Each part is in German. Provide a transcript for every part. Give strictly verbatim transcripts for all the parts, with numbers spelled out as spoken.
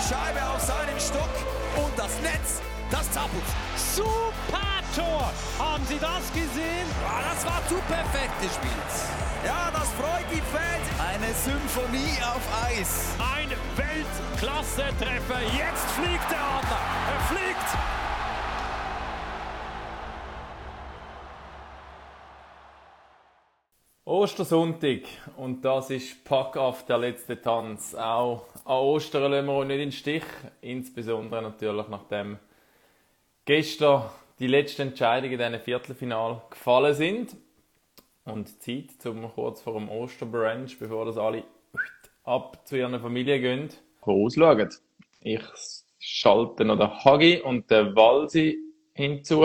die Scheibe auf seinen Stock und das Netz, das zappelt. Super Tor! Haben Sie das gesehen? Ja, das war zu perfekt gespielt. Ja, das freut die Fans. Eine Symphonie auf Eis. Ein Weltklasse-Treffer. Jetzt fliegt der Adler. Er fliegt. Ostersonntag und das ist Pack auf der letzte Tanz. Auch an Ostern lassen wir uns nicht in den Stich, insbesondere natürlich nachdem gestern die letzten Entscheidungen in diesem Viertelfinal gefallen sind. Und Zeit, um kurz vor dem Osterbrunch, bevor das alle ab zu ihren Familien gehen, ausschauen. Ich schalte noch den Hagi und den Walsi hinzu.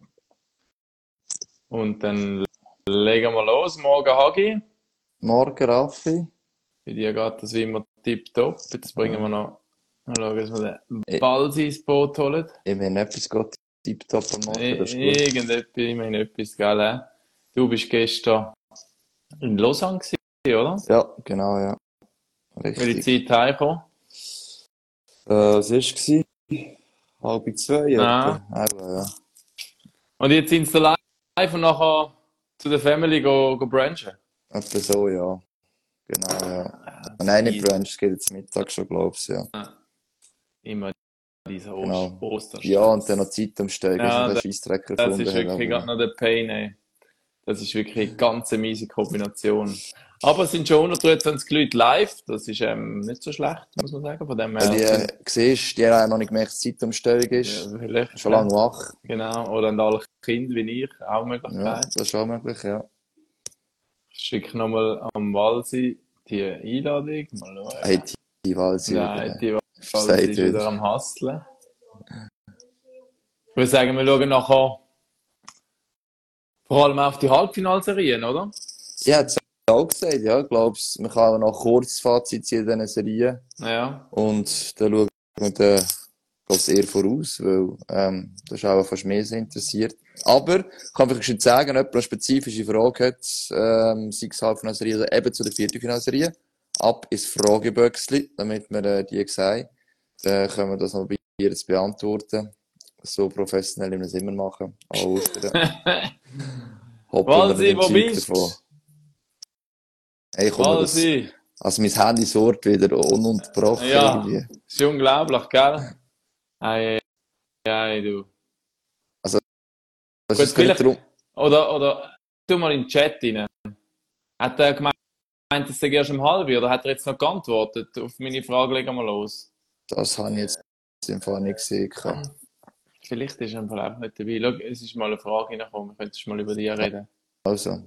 Und dann legen wir los. Morgen Hagi. Morgen Raffi. Bei dir geht das wie immer tipptopp. Jetzt bringen wir noch, mal schauen, dass wir den Walsi ins Boot holen. Ich meine, etwas geht tipptopp am Morgen. Das ist gut. Irgendetwas, ich meine etwas, gell? Du bist gestern in Lausanne gewesen, oder? Ja, genau, ja. Welche Richtig. Zeit heimgekommen? Äh, was war es? Halb zwei, Ah. etwa. Eben, ja. Und jetzt sind sie live und nachher zu der Family go, go brunchen? Etwa so, ja. Genau, ja. Nein, nicht Brunch, es geht jetzt Mittag schon, glaube ich, ja. Immer dieser Ost Genau. Osterstress. Ja, und dann noch Zeit umsteigen, Ja, also das- den Scheissdrecker Das gefunden ist wirklich haben, gerade aber- noch der Pain, ey. Das ist wirklich eine ganz miese Kombination. Aber es sind schon hundertdreiundzwanzig Leute live. Das ist ähm, nicht so schlecht, muss man sagen. Von dem Ja, die her. äh, siehst, die haben noch nicht gemerkt, dass die Zeitumstellung ist. Ja, vielleicht, Schon lange wach. Genau. Oder an alle Kinder wie ich. Auch eine Ja, Möglichkeit. das ist auch möglich, ja. Ich schicke nochmal am Walsi die Einladung. Mal schauen. Hey, die Wahl sie Nein, die Sagt Walsi ist wieder wieder. am Hustlen. Ich würde sagen, wir schauen nachher vor allem auf die Halbfinalserien, oder? Ja, hat es auch gesagt, ja. Ich glaube, man kann auch noch kurz Fazit ziehen in diesen Serien. Ja. Und da schauen wir dann, glaub's, eher voraus, weil ähm, das ist auch fast mehr so interessiert. Aber ich kann vielleicht schon sagen, wenn jemand eine spezifische Frage hat, ähm, sei es Halbfinalserie oder eben zu der Viertelfinalserie, ab ins Frageböckchen, damit wir äh, die sehen. Dann können wir das noch bei ihr zu beantworten. So professionell, wie wir es immer machen. Alle Ostern. Hoppen wir Walsi, den wo Zeug bist du? davon. Hey, komm, das, Walsi. also mein Handy sorgt wieder ununterbrochen Ja. irgendwie. Das ist unglaublich, gell? Ei, ei, du. Das Gut, ist gar nicht vielleicht- darum. Oder, oder, tu mal in den Chat rein. Hat er gemeint, dass er erst um halb oder hat er jetzt noch geantwortet? Auf meine Frage legen wir los. Das habe ich jetzt im Fall nicht gesehen. gehabt. Vielleicht ist er einfach einfach nicht dabei. Schau, es ist mal eine Frage reingekommen, wir könnten mal über die reden. Also,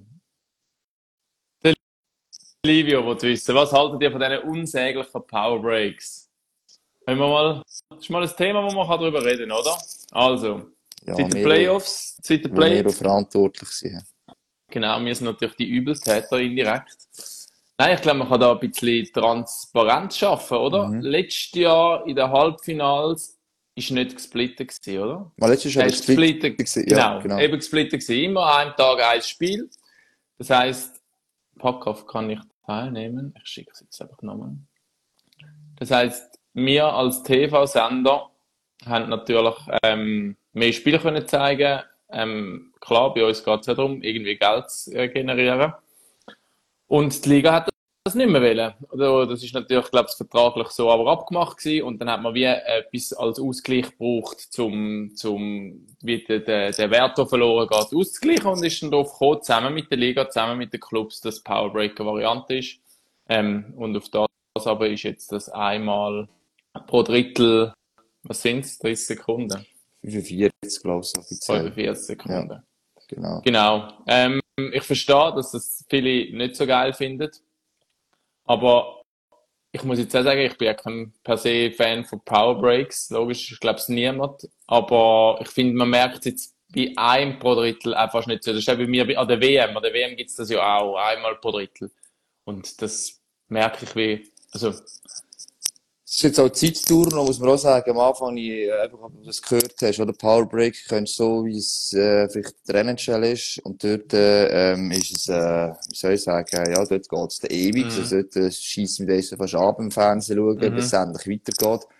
Livio will wissen, was haltet ihr von diesen unsäglichen Powerbreaks? Können wir mal, das ist mal ein Thema, wo man darüber reden kann, oder? Also, ja, seit den wir, Playoffs, seit den wo wir auch Playoffs, verantwortlich sind. genau, wir sind natürlich die Übeltäter indirekt. Nein, ich glaube, man kann da ein bisschen Transparenz schaffen, oder? Mhm. Letztes Jahr in den Halbfinals ist nicht gesplittet gewesen, oder? Mal letztes Jahr Er das ist gesplittet, gesehen. genau, Ja, genau. eben gesplittet gewesen. Immer an einem Tag ein Spiel. Das heisst, Packoff kann nicht teilnehmen. Ich schicke es jetzt einfach nochmal. Das heisst, wir als T V-Sender haben natürlich ähm, mehr Spiele können zeigen. Ähm, klar, bei uns geht es ja darum, irgendwie Geld zu äh, generieren. Und die Liga hat das nicht mehr wollen. Also, das ist natürlich, glaube ich, vertraglich so aber abgemacht gewesen. Und dann hat man wie etwas als Ausgleich gebraucht, zum, zum wie der, der, der Wert, der verloren geht, auszugleichen. Und ist dann darauf gekommen, zusammen mit der Liga, zusammen mit den Clubs, dass Powerbreak eine Variante ist. Ähm, und auf das aber ist jetzt das einmal pro Drittel, was sind es, dreißig Sekunden? fünfundvierzig, glaube ich, offiziell. fünfundvierzig Sekunden. Genau. Genau. Ähm, ich verstehe, dass das viele nicht so geil finden. Aber ich muss jetzt auch sagen, ich bin ja kein per se Fan von Powerbreaks. Logisch, ich glaube es niemand. Aber ich finde, man merkt es jetzt bei einem pro Drittel einfach nicht so. Das ist ja bei mir bei- an der W M. An der W M gibt es das ja auch, einmal pro Drittel. Und das merke ich wie, also, Es ist jetzt auch Zeitdauer, noch muss man auch sagen, am Anfang, ich, äh, einfach, ob du das gehört hast, oder Powerbreak, kennst du so, wie es äh, vielleicht der N H L ist, und dort äh, ähm, ist es, äh, wie soll ich sagen, ja, dort geht es ewig, Mhm. also dort äh, schiessen wir das fast ab im Fernsehen schauen, Mhm. bis es endlich weitergeht.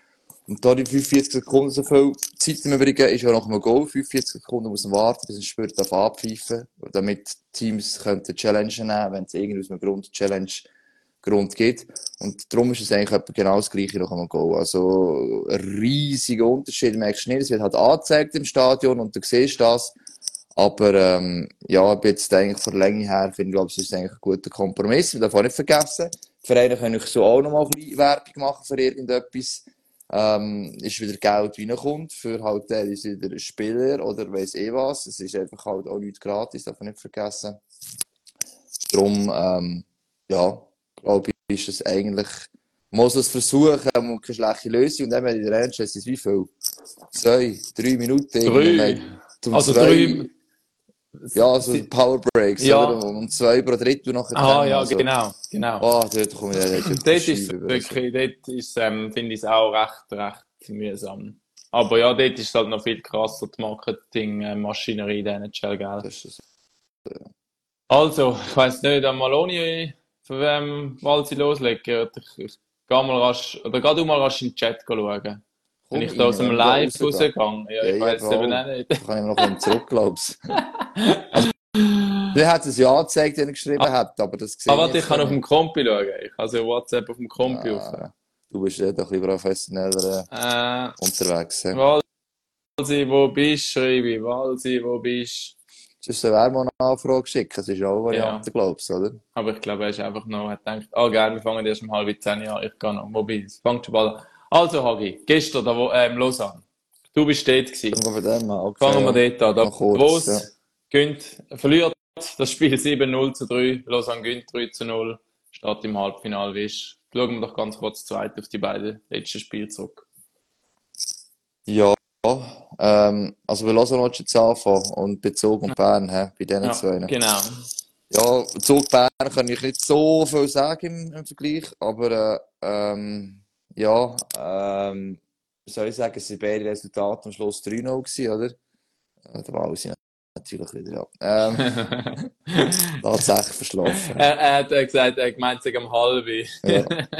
Und da die fünfundvierzig Sekunden so viel Zeit im Übrigen ist ja nach einem Goal. fünfundvierzig Sekunden muss man warten, bis ein Spieler darf abpfeifen. Damit Teams könnten Challenge nehmen, wenn es irgendwie aus einem Grund Challenge Grund gibt. Und darum ist es eigentlich etwa genau das Gleiche nach einem Goal. Also, ein riesiger Unterschied. Du merkst nicht, es wird halt angezeigt im Stadion und du siehst das. Aber, ähm, ja, ich bin jetzt eigentlich von der Länge her, finde ich, glaube, es ist eigentlich ein guter Kompromiss. Man darf auch nicht vergessen, die Vereine können so auch noch mal ein bisschen Werbung machen für irgendetwas. Ähm, ist wieder Geld reinkommt für halt teilweise wieder Spieler oder weiss eh was. Es ist einfach halt auch nichts gratis, darf man nicht vergessen. Darum, ähm, ja, glaube ich, ist es eigentlich, man muss es versuchen, und keine schlechte Lösung. Und dann, wenn ich der Ernst, es ist wie viel? Zwei, drei Minuten. Drei. Also zwei, drei. Ja, also Powerbreaks, Ja. oder? Und zwei pro Drittel nachher. Ah, ja, also, genau, genau. Oh, dort komme ich ja nicht. Dort ist wirklich, dort ist, ähm, finde ich es auch recht, recht mühsam. Aber ja, dort ist halt noch viel krasser, die Marketingmaschinerie der N H L, gell? Das ist das, ja. Also, ich weiss nicht, am Maloni, für wem wollen sie loslegen? Ich, ich geh mal rasch, oder geh du mal rasch in den Chat schauen. Wenn ich da aus dem Live rausgehe. Ja, ich weiss eben auch nicht. Da kann ich noch ein zurück, glaubst du. Also, der hat es ja angezeigt, den er geschrieben ah, hat, aber das gesehen. Aber warte, ich kann auf dem Kompi schauen. Ich habe also WhatsApp auf dem Kompi ah, auf. Du bist ja doch ein bisschen professioneller äh, unterwegs. Ja. Walsi, wo bist du, Schreibi? Walsi, wo bist du? Sonst wäre mal eine Anfrage schicken. Das ist ja auch eine Variante, ja. Glaubst du, oder? Aber ich glaube, er ist einfach noch, hat gedacht, ah, oh, geil, wir fangen erst um halb zehn an. Ich gehe noch. Wo bist du? Fangt schon bald an. Also, Hagi, gestern da, wo, ähm, Lausanne. Du bist dort gewesen. Fangen wir dem an. Okay, fangen wir ja. dort an. Da, kurz, wo es ja. gönnt, verliert das Spiel sieben null zu drei. Lausanne gönnt drei zu null. Steht im Halbfinale, wie ist. Schauen wir doch ganz kurz zweit auf die beiden letzten Spiele zurück. Ja, ähm, also bei Lausanne willst du jetzt anfangen und bei Zug und Bern, he, bei diesen ja, zwei. Genau. Ja, Zug Bern kann ich nicht so viel sagen im, im Vergleich, aber äh, ähm, ja, ähm, soll ich sagen, es waren beide Resultate am Schluss drei null gewesen, oder? Äh, da war alles natürlich wieder, ja. Ähm, tatsächlich verschlafen. Er, er hat gesagt, er gemeint sich am halben. Ja.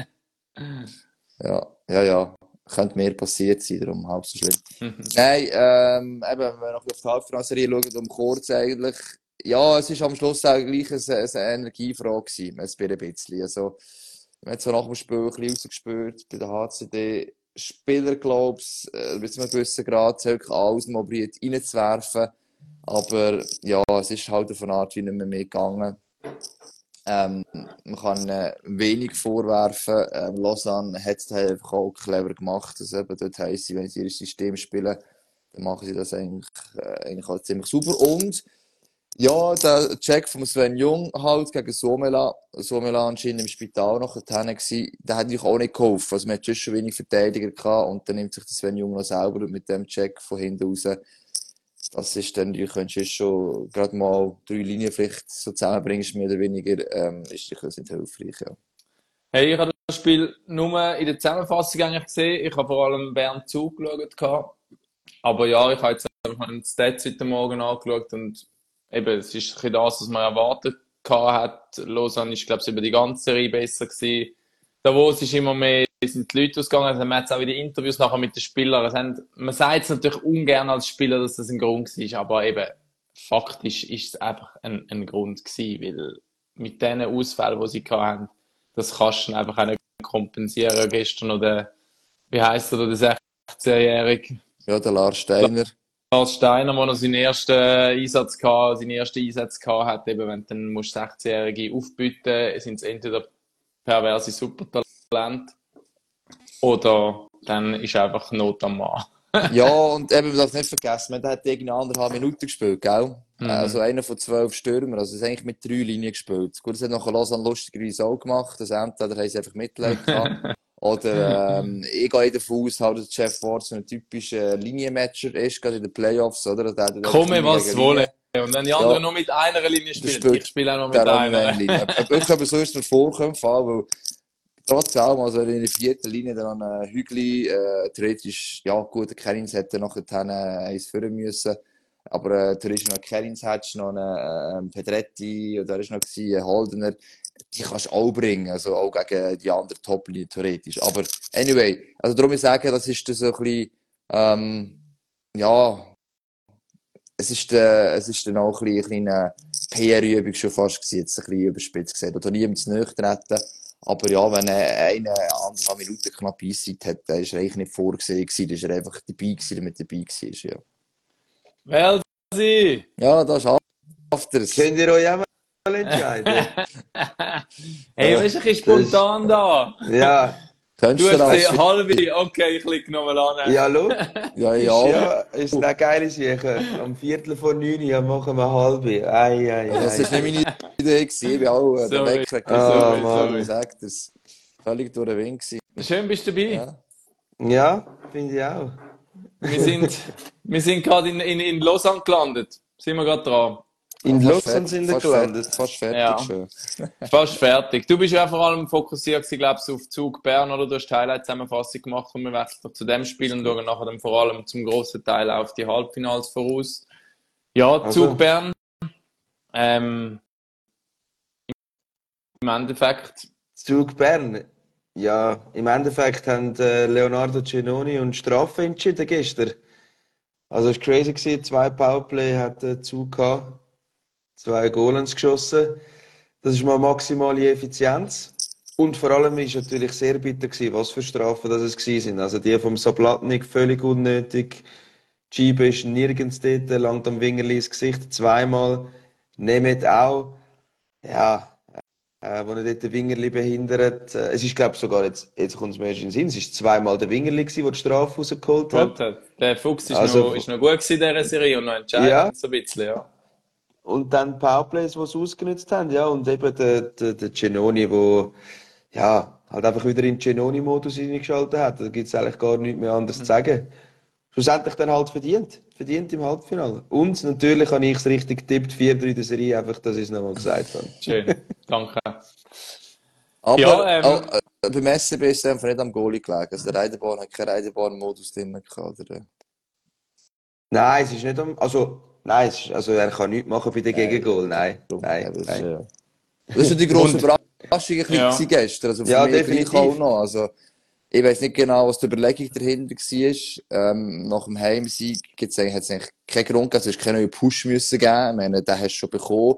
ja, ja, ja. Könnte mehr passiert sein, darum halb so schlimm. Nein, ähm, eben, wenn wir noch auf die Halbfinalserie schauen, um kurz eigentlich, ja, es ist am Schluss auch gleich eine, eine Energiefrage gewesen, ein bisschen. Also, wir haben so nach dem Spiel ein bisschen rausgespürt, bei der H C D, Spieler, glaubst äh, bis zu einem gewissen Grad, wirklich alles probiert reinzuwerfen. Aber, ja, es ist halt auf eine Art wie nicht mehr, mehr gegangen. Ähm, man kann äh, wenig vorwerfen. Ähm, Lausanne hat es einfach auch clever gemacht. Also eben dort heisst sie, wenn sie ihr System spielen, dann machen sie das eigentlich, äh, eigentlich halt ziemlich super. Und ja, der Check von Sven Jung halt gegen Somela, Somela anscheinend im Spital noch gewesen, der hat natürlich auch nicht geholfen. Also man hat schon wenig Verteidiger gehabt und dann nimmt sich der Sven Jung noch selber mit dem Check von hinten raus. Das ist dann, du könntest schon gerade mal drei Linien vielleicht so zusammenbringst, mehr oder weniger, ähm, ist das nicht hilfreich, ja. Hey, ich habe das Spiel nur in der Zusammenfassung eigentlich gesehen. Ich habe vor allem Bern zugeschaut. Aber ja, ich habe jetzt einfach den Stats heute Morgen angeschaut und eben, es ist ein bisschen das, was man erwartet hat. Lausanne ist, glaube ich, über die ganze Serie besser gewesen. Davos ist immer mehr, sind die Leute ausgegangen, also man hat auch wieder Interviews nachher mit den Spielern. Haben, man sagt es natürlich ungern als Spieler, dass das ein Grund war, aber eben, faktisch ist es einfach ein, ein Grund gewesen, weil mit diesen Ausfällen, die sie hatten, das kannst du einfach auch nicht kompensieren. Gestern noch der, wie heisst er, der sechzehnjährige? Ja, der Lars Steiner. Lars Steiner, der noch seinen ersten Einsatz hatte, seinen ersten Einsatz hatte, eben, wenn du dann musst sechzehnjährige aufbieten, sind es entweder perverse Supertalent oder dann ist einfach Not am Mann. Ja, und eben, man darf nicht vergessen, man hat irgendwie anderthalb Minuten gespielt, gell? Mhm. Also einer von zwölf Stürmer, also es ist eigentlich mit drei Linien gespielt. Gut, das hat noch Lausanne lustigerweise auch gemacht, das entweder haben sie einfach Mitleid gehabt. Oder, ähm, ich gehe davon aus, halt, dass Jeff Ward so ein typischer Linienmatcher ist, gerade in den Playoffs, oder? Komme, was wolle. Und wenn die anderen ja, nur mit einer Linie spielen, ich spiele auch noch mit einer. Linie. Ich glaube, so ist es mir vorkommen, weil trotzdem, also in der vierten Linie dann ein Hügli, äh, theoretisch, ja gut, der Kerins hätte nachher äh, eins führen müssen, aber äh, theoretisch noch Kerins hättest noch einen äh, Pedretti, oder da war noch gewesen, ein Holdener. die kannst du auch bringen, also auch gegen die anderen Top-Linie theoretisch. Aber anyway, also darum ich sage, das ist so ein bisschen, ähm, ja, es ist, äh, es ist dann auch ein bisschen eine P R-Übung schon fast gewesen, jetzt ein bisschen überspitzt gesagt. Oder niemand zu nahe treten. Aber ja, wenn er eine, anderthalb Minuten knapp Eiszeit hat, dann ist er eigentlich nicht vorgesehen gewesen, dann ist er einfach dabei gewesen, damit er dabei war, ja. Welsi! Ja, das schafft er es. Könnt ihr euch auch mal entscheiden? Hey, was ist ein bisschen spontan da? Ja. Könntest Du du hast das? die halbe, okay, ich klicke nochmal an. Ja, hallo? Ja, Ist, ja. ja, ist eine geile Sache. Am Viertel vor neun Uhr machen wir halbe. Ei, ei, ei. Das war nicht meine Idee gewesen, ich bin auch äh, der Sorry. Wecker. Ah, gewesen. Mann. Ich sag das. Völlig durch den Wind gewesen. Schön, bist du dabei. Ja. Ja, finde ich auch. Wir sind, wir sind gerade in, in, in Lausanne gelandet. Sind wir gerade dran. In Fast Lausanne fertig- sind wir fast gelandet. fertig- Fast fertig Ja. schon. Fast fertig. Du bist ja vor allem fokussiert, gewesen, glaubst du, auf Zug Bern, oder? Du hast die Highlight-Zusammenfassung gemacht und wir wechseln noch zu dem Spiel und schauen nachher dann vor allem zum grossen Teil auf die Halbfinals voraus. Ja, Also. Zug Bern. Ähm, Im Endeffekt, Zug Bern. Ja, im Endeffekt haben äh, Leonardo Cenoni und Strafe entschieden gestern. Also es war crazy gewesen. Zwei Powerplay hat der Zug gehabt. Zwei Goals geschossen. Das ist mal maximale Effizienz. Und vor allem ist natürlich sehr bitter gewesen, was für Strafen das es gewesen sind. Also die vom Sablatnik völlig unnötig. Schiebe ist nirgends dort, langt am Wingerli ins Gesicht zweimal. Nemeth auch. Ja, äh, wo er dort den Wingerli behindert. Äh, es ist, glaube ich, sogar jetzt, jetzt kommt es mir erst in den Sinn, es ist zweimal der Wingerli gewesen, der die Strafe rausgeholt hat. gut hat. Der Fuchs ist, Also- noch, ist noch gut gewesen in dieser Serie und noch entscheidend, Ja. so ein bisschen, ja. Und dann Powerplays, die sie ausgenutzt haben, ja, und eben der, der, der Cenoni, der, ja, halt einfach wieder in den Cenoni-Modus eingeschaltet hat. Da gibt es eigentlich gar nichts mehr anderes zu sagen. Schlussendlich dann halt verdient. Verdient im Halbfinale. Und natürlich habe ich es richtig getippt, vier drei in der Serie, einfach, dass ich es nochmal gesagt habe. Schön, danke. Aber Ja, ähm, auch, äh, beim S C B ist es einfach nicht am Goalie gelegen. Also der Reidenbahn hat keinen Reidenbahn-Modus drin gehabt. Oder? Nein, es ist nicht am, also, nein, es ist, also er kann nichts machen bei den Gegengol, nein, Ja, nein, das, ist, nein. ja. Das ist ja die grosse Und- Überraschung ein bisschen Ja. gewesen gestern. Also für Ja, mich gleich definitiv. auch noch. Also, ich weiß nicht genau, was die Überlegung dahinter war. Ähm, nach dem Heimsieg gibt's eigentlich, hat's eigentlich keinen Grund gegeben. Es ist kein neuer Push müssen geben. Ich meine, den hast du schon bekommen.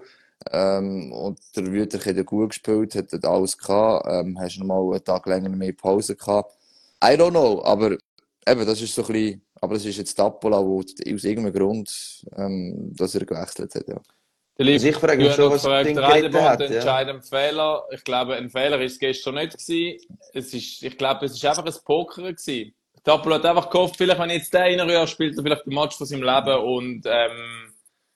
Ähm, und der Wüter hat ja gut gespielt, hat dort alles gehabt. Ähm, hast noch mal einen Tag länger mehr Pause gehabt. I don't know, aber eben, das ist so ein bisschen, aber das ist jetzt Tappola, wo aus irgendeinem Grund, ähm, dass er gewechselt hat, ja. Der liebe Also ich frage mich Jürgen schon, hat was gefragt, Ding der geritten Reidenbahn hat, der ja. entscheidende Fehler. Ich glaube, ein Fehler ist es gestern nicht gewesen. Es ist, ich glaube, es ist einfach ein Poker gewesen. Tapolo hat einfach gehofft, vielleicht, wenn jetzt der reinrührt, spielt er vielleicht den Match von seinem Leben und, ähm,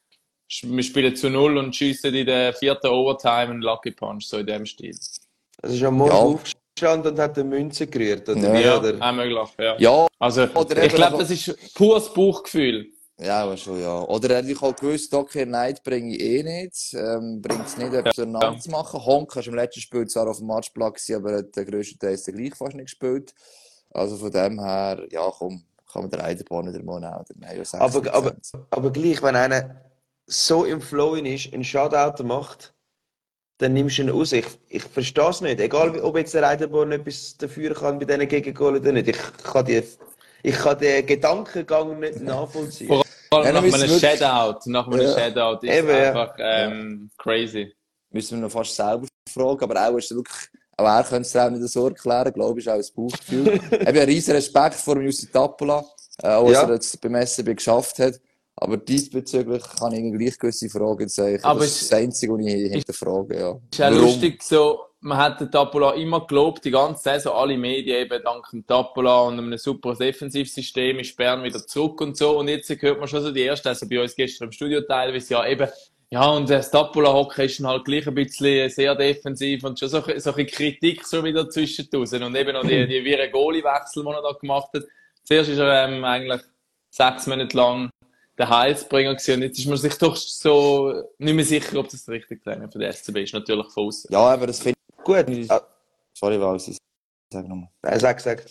sch- wir spielen zu Null und schiessen in der vierten Overtime einen Lucky Punch, so in dem Stil. Also ist am Morgen Ja. aufgestanden und hat eine Münze gerührt, oder Ja, wie, Ja, oder? auch möglich, ja. Ja, Also, Oder ich eben glaube, einfach- das ist pures Bauchgefühl. ja, aber schon, ja. Oder er hat auch gewusst, okay, Neid bringe ich eh nicht. Ähm, bringt es nicht, etwas durcheinander zu machen. Honk hast im letzten Spiel zwar auf dem Matchplatz gewesen, aber hat den grössten Teil gleich fast nicht gespielt. Also von dem her, ja, komm, kann man den Reidenbahn wieder mal nehmen. Wir haben ja sechs Aber, aber, Prozent. aber gleich, wenn einer so im Flow ist, einen Shutout macht, dann nimmst du ihn raus. Ich, ich verstehe es nicht. Egal, wie- ob jetzt der Reidenborn etwas dafür kann bei diesen Gegengoal oder nicht. Ich kann, die, ich kann den Gedankengang nicht nachvollziehen. Vor allem Ja, nach dann müssen einem wir- Shadow. Nach einem Ja. Shadow ist Eben, es ja. einfach ähm, crazy. Müssen wir noch fast selber fragen, aber auch ist es wirklich, auch er könnte es auch nicht so erklären, glaube ich, ist auch ein Bauchgefühl. Ich habe riesen Respekt vor dem Jussi Tappola, äh, auch was Ja. er jetzt beim S C B geschafft hat. Aber diesbezüglich kann ich irgendwie gleich gewisse Fragen zeigen. Aber Das es- ist das Einzige, was ich hinterfrage, ja. Ist auch lustig, so, man hat den Tappola immer gelobt, die ganze Saison, alle Medien eben dank dem Tappola und einem super Defensivsystem ist Bern wieder zurück und so. Und jetzt hört man schon so die erste, also bei uns gestern im Studio teilweise, ja eben, ja, und das Tappola-Hockey ist dann halt gleich ein bisschen sehr defensiv und schon so, so ein Kritik so wieder zwischendurch. Und eben noch die, die wirren Goalie-Wechsel, die er da gemacht hat. Zuerst ist er ähm, eigentlich sechs Monate lang der Heilsbringer gewesen. Und jetzt ist man sich doch so nicht mehr sicher, ob das der richtige Trainer für den S C B ist. Natürlich von außen. Ja, aber das finde Gut. ich. Ah, Sorry, Walsi. Sag nochmal. nein, sag, sag.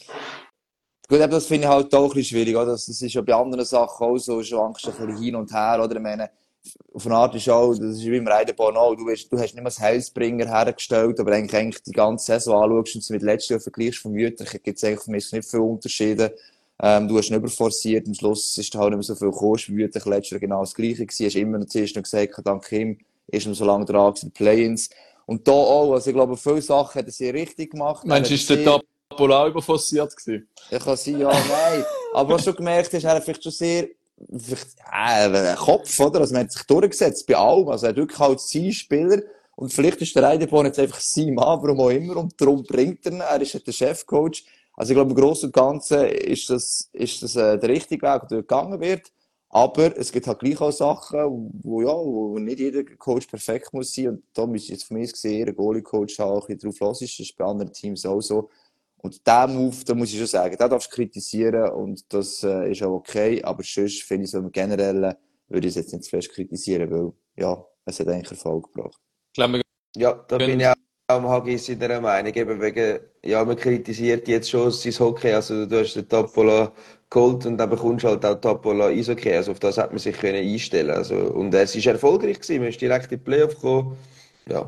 Gut, aber das finde ich halt auch ein bisschen schwierig, oder? Das das ist ja bei anderen Sachen auch so, schwankst du ein bisschen hin und her, oder? Ich meine, auf eine Art ist auch, das ist wie im Reitenbahn auch, du, hast, du hast nicht mehr als Heilsbringer hergestellt, aber eigentlich, eigentlich die ganze Saison anschaust und sie mit letztem Jahr vergleichst vom Mütterchen, gibt es eigentlich für mich nicht viele Unterschiede. Ähm, du hast nicht überforciert, am Schluss ist halt nicht mehr so viel gekommen, wie Mütterchen letztes Jahr genau das Gleiche gewesen, hast immer noch zuerst noch gesagt, dank ihm ist noch so lange dran gewesen, die Play-ins. Und da auch, also ich glaube, viele Sachen hat er sehr richtig gemacht. Meinst du, ist der Tapol auch überforciert gewesen? Ich kann sein, ja, nein. Aber was du gemerkt hast, er hat vielleicht schon sehr, vielleicht, äh, Kopf, oder? Also, man hat sich durchgesetzt bei allem. Also, er hat wirklich halt sein Spieler. Und vielleicht ist der Reidebahn jetzt einfach sein Mann, warum auch immer. Und darum bringt er ihn. Er ist halt der Chefcoach. Also, ich glaube, im Großen und Ganzen ist das, ist das, äh, der richtige Weg, der gegangen wird. Aber es gibt halt gleich auch Sachen, wo, ja, wo nicht jeder Coach perfekt muss sein. Und da müsste ich jetzt von mir gesehen, ein Goalie-Coach auch ein bisschen drauf los ist. Das ist bei anderen Teams auch so. Und diesen Move, da muss ich schon sagen, den darfst du kritisieren und das äh, ist auch okay, aber sonst finde ich so im Generellen, würde ich es jetzt nicht zu fest kritisieren, weil, ja, es hat eigentlich Erfolg gebracht. Ich glaube, Ja, da bin ich auch am Hagis in der Meinung, eben wegen, ja, man kritisiert jetzt schon sein Hockey, also du hast den Tappola geholt und dann bekommst du halt auch Tappola Eishockey, also auf das hat man sich können einstellen, also, und es ist erfolgreich gewesen, man ist direkt in die Playoff gekommen, ja.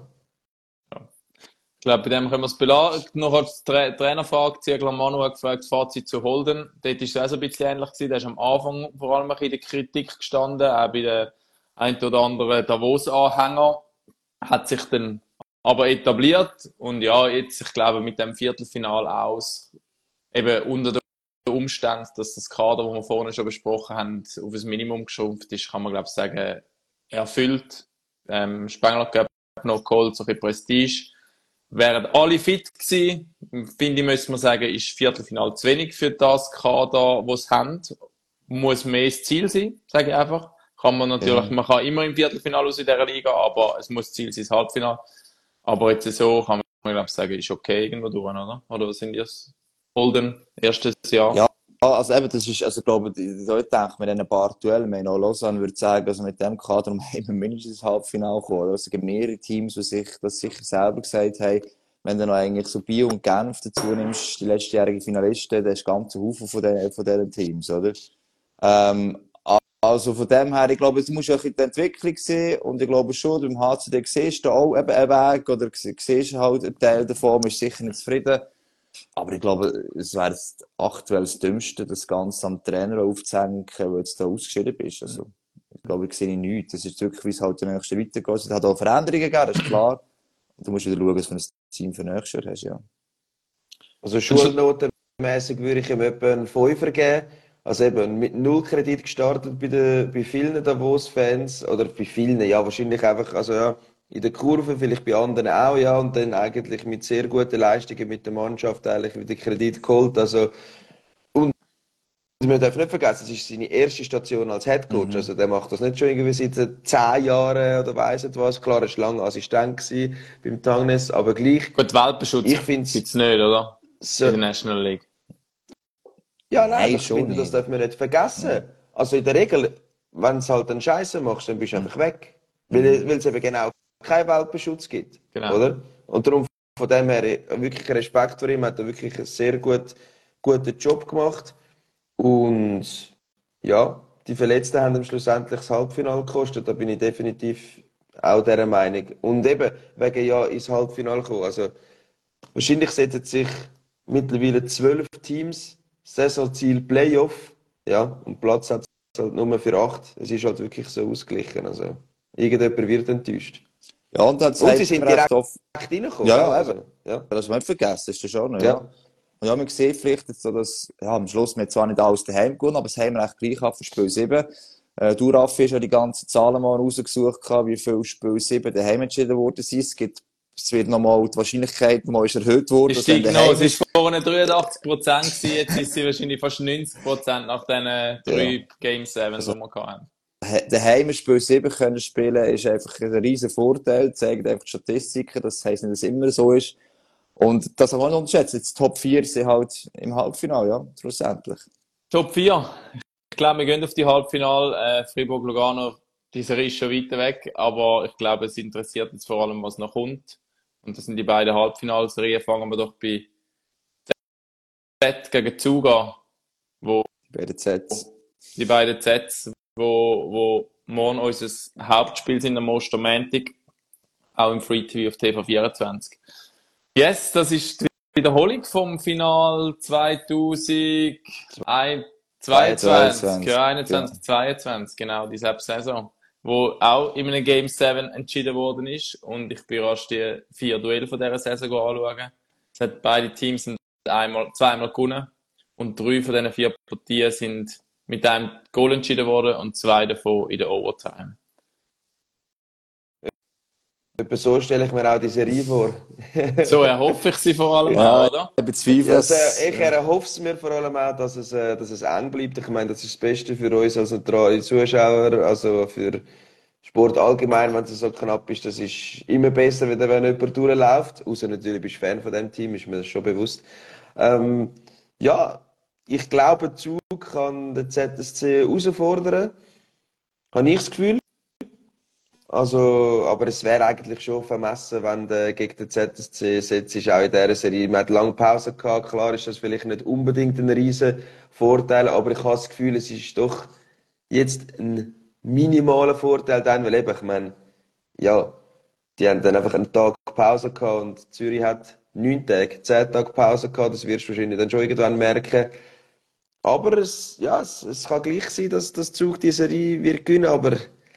Ich glaube, bei dem können wir es belassen. Noch als Tra Trainerfrage, Ziegler Manu hat gefragt, Fazit zu Holden. Dort ist es auch so ein bisschen ähnlich gewesen. Der ist am Anfang vor allem ein bisschen in der Kritik gestanden, auch bei den ein oder anderen Davos-Anhänger. Hat sich dann aber etabliert. Und ja, jetzt, ich glaube, mit dem Viertelfinal aus, eben unter den Umständen, dass das Kader, das wir vorhin schon besprochen haben, auf ein Minimum geschrumpft ist, kann man, glaube ich, sagen, erfüllt. Ähm, Spengler gab noch geholt, so viel Prestige. Wären alle fit gewesen, finde ich, müsste man sagen, ist Viertelfinale zu wenig für das Kader, das sie haben. Muss mehr das Ziel sein, sage ich einfach. Kann man natürlich, ja. Man kann immer im Viertelfinale aus in dieser Liga, aber es muss das Ziel sein, das Halbfinale. Aber jetzt so kann man, glaube ich, sagen, ist okay irgendwo durch, oder? Oder was sind das? Holden, erstes Jahr? Ja, also eben, das ist, also ich glaube, die Leute denken, mit diesen paar Duellen, wir haben auch Lausanne, würde sagen, also mit dem Kader haben wir mindestens ins Halbfinale gekommen. Also es gibt mehrere Teams, die sich das sicher selber gesagt haben, wenn du noch eigentlich so Biel und Genf dazu nimmst, die letztjährigen Finalisten, dann ist ganz Haufen von diesen, von diesen Teams, oder? Ähm, also von dem her, ich glaube, es muss ja die Entwicklung sehen und ich glaube schon, beim H C D siehst du auch eben einen Weg oder siehst halt einen Teil davon, man ist sicher nicht zufrieden. Aber ich glaube, es wäre aktuell das Dümmste, das Ganze am Trainer aufzuhängen, weil du da ausgeschieden bist. Also, ich glaube, ich sehe nichts. Das ist wirklich, wie es halt der nächste weitergeht. Es hat auch Veränderungen gegeben, das ist klar. Und du musst wieder schauen, was für ein Team für nächstes Jahr hast, ja. Also schulnotenmässig würde ich ihm etwa einen Fünfer geben. Also eben mit null Kredit gestartet bei, den, bei vielen Davos-Fans. Oder bei vielen, ja, wahrscheinlich einfach, also ja, in der Kurve, vielleicht bei anderen auch, ja, und dann eigentlich mit sehr guten Leistungen mit der Mannschaft eigentlich wieder Kredit geholt. Also, und man darf nicht vergessen, es ist seine erste Station als Headcoach. Mhm. Also, der macht das nicht schon irgendwie seit zehn Jahren oder weiss nicht was. Klar, er war lange Assistent gewesen beim Tangnes, aber gleich. Gut, Welpenschutz ich find's jetzt nicht, oder? So, in der National League. Ja, nein, Nein, ich finde, nicht. das darf man nicht vergessen. Mhm. Also, in der Regel, wenn du halt einen Scheiße machst, dann bist du einfach weg. Mhm. Weil, weil es eben genau keinen Welpenschutz gibt. Genau. Oder? Und darum, von dem her, wirklich Respekt vor ihm, hat er wirklich einen sehr gut, guten Job gemacht. Und ja, die Verletzten haben ihm schlussendlich das Halbfinale gekostet, da bin ich definitiv auch dieser Meinung. Und eben, wegen ja ins Halbfinale kommen. Also, wahrscheinlich setzen sich mittlerweile zwölf Teams Saisonziel Playoff. Ja, und Platz hat es halt nur für acht. Es ist halt wirklich so ausgeglichen. Also, irgendjemand wird enttäuscht. Ja, und, dann und sie sind direkt oft reingekommen. Ja, ja, also, eben. Ja. Das man nicht vergessen, ist das schon noch, Ja. ja. Und ja, man sieht vielleicht jetzt so, dass, ja, am Schluss, wir zwar nicht alles daheim gewonnen, aber das haben wir echt gleich gehabt für Spiel sieben. Äh, du, Raffi, hast ja die ganzen Zahlen mal rausgesucht gehabt, wie viel Spiel sieben daheim entschieden worden sind. Es gibt, es wird nochmal, die Wahrscheinlichkeit mal ist erhöht worden. Es steigt noch, es ist vorhin dreiundachtzig Prozent gewesen, jetzt ist sie wahrscheinlich fast neunzig Prozent nach diesen drei ja. Game sieben, die wir hatten. Daheim Spiel sieben können spielen, ist einfach ein riesen Vorteil, zeigt einfach die Statistiken, das heisst nicht, dass es immer so ist. Und das auch nicht unterschätzen. Jetzt Top vier sind halt im Halbfinale, ja, schlussendlich. Top vier. Ich glaube, wir gehen auf die Halbfinale. Äh, Fribourg-Lugano, dieser ist schon weiter weg, aber ich glaube, es interessiert jetzt vor allem, was noch kommt. Und das sind die beiden Halbfinalserien. Fangen wir doch bei Z gegen Zuga, wo die beiden Zs. Die beiden Zs, wo, wo morgen unser Hauptspiel sind am Ostermontag, auch im Free T V auf T V vierundzwanzig. Yes, das ist die Wiederholung vom Final zweitausendzweiundzwanzig, ja, einundzwanzig, zweiundzwanzig, genau, diese Saison, wo auch in einem Game sieben entschieden worden ist und ich bin erst die vier Duelle von dieser Saison anschauen. Es hat beide Teams sind einmal, zweimal gewonnen und drei von diesen vier Partien sind mit einem Goal entschieden worden und zwei davon in der Overtime. Etwa so stelle ich mir auch die Serie vor. So erhoffe ich sie vor allem Ja, auch, oder? ich bezweifle Also, es. ich erhoffe es mir vor allem auch, dass es, äh, dass es eng bleibt. Ich meine, das ist das Beste für uns als neutrale Zuschauer, also für Sport allgemein, wenn es so knapp ist. Das ist immer besser, wenn jemand durchläuft. Außer natürlich bist du Fan von dem Team, ist mir das schon bewusst. Ähm, ja, ich glaube, Zug kann den Z S C herausfordern. Habe ich das Gefühl. Also, aber es wäre eigentlich schon vermessen, wenn du gegen den Z S C setzt, ist auch in dieser Serie. Man hat lange Pause gehabt. Klar ist das vielleicht nicht unbedingt ein riesen Vorteil, aber ich habe das Gefühl, es ist doch jetzt ein minimaler Vorteil dann, weil eben, ich meine, ja, die haben dann einfach einen Tag Pause gehabt und Zürich hat neun Tage, zehn Tage Pause gehabt. Das wirst du wahrscheinlich dann schon irgendwann merken. Aber es, ja, es, es kann gleich sein, dass das Zug die Serie wird gewinnen, aber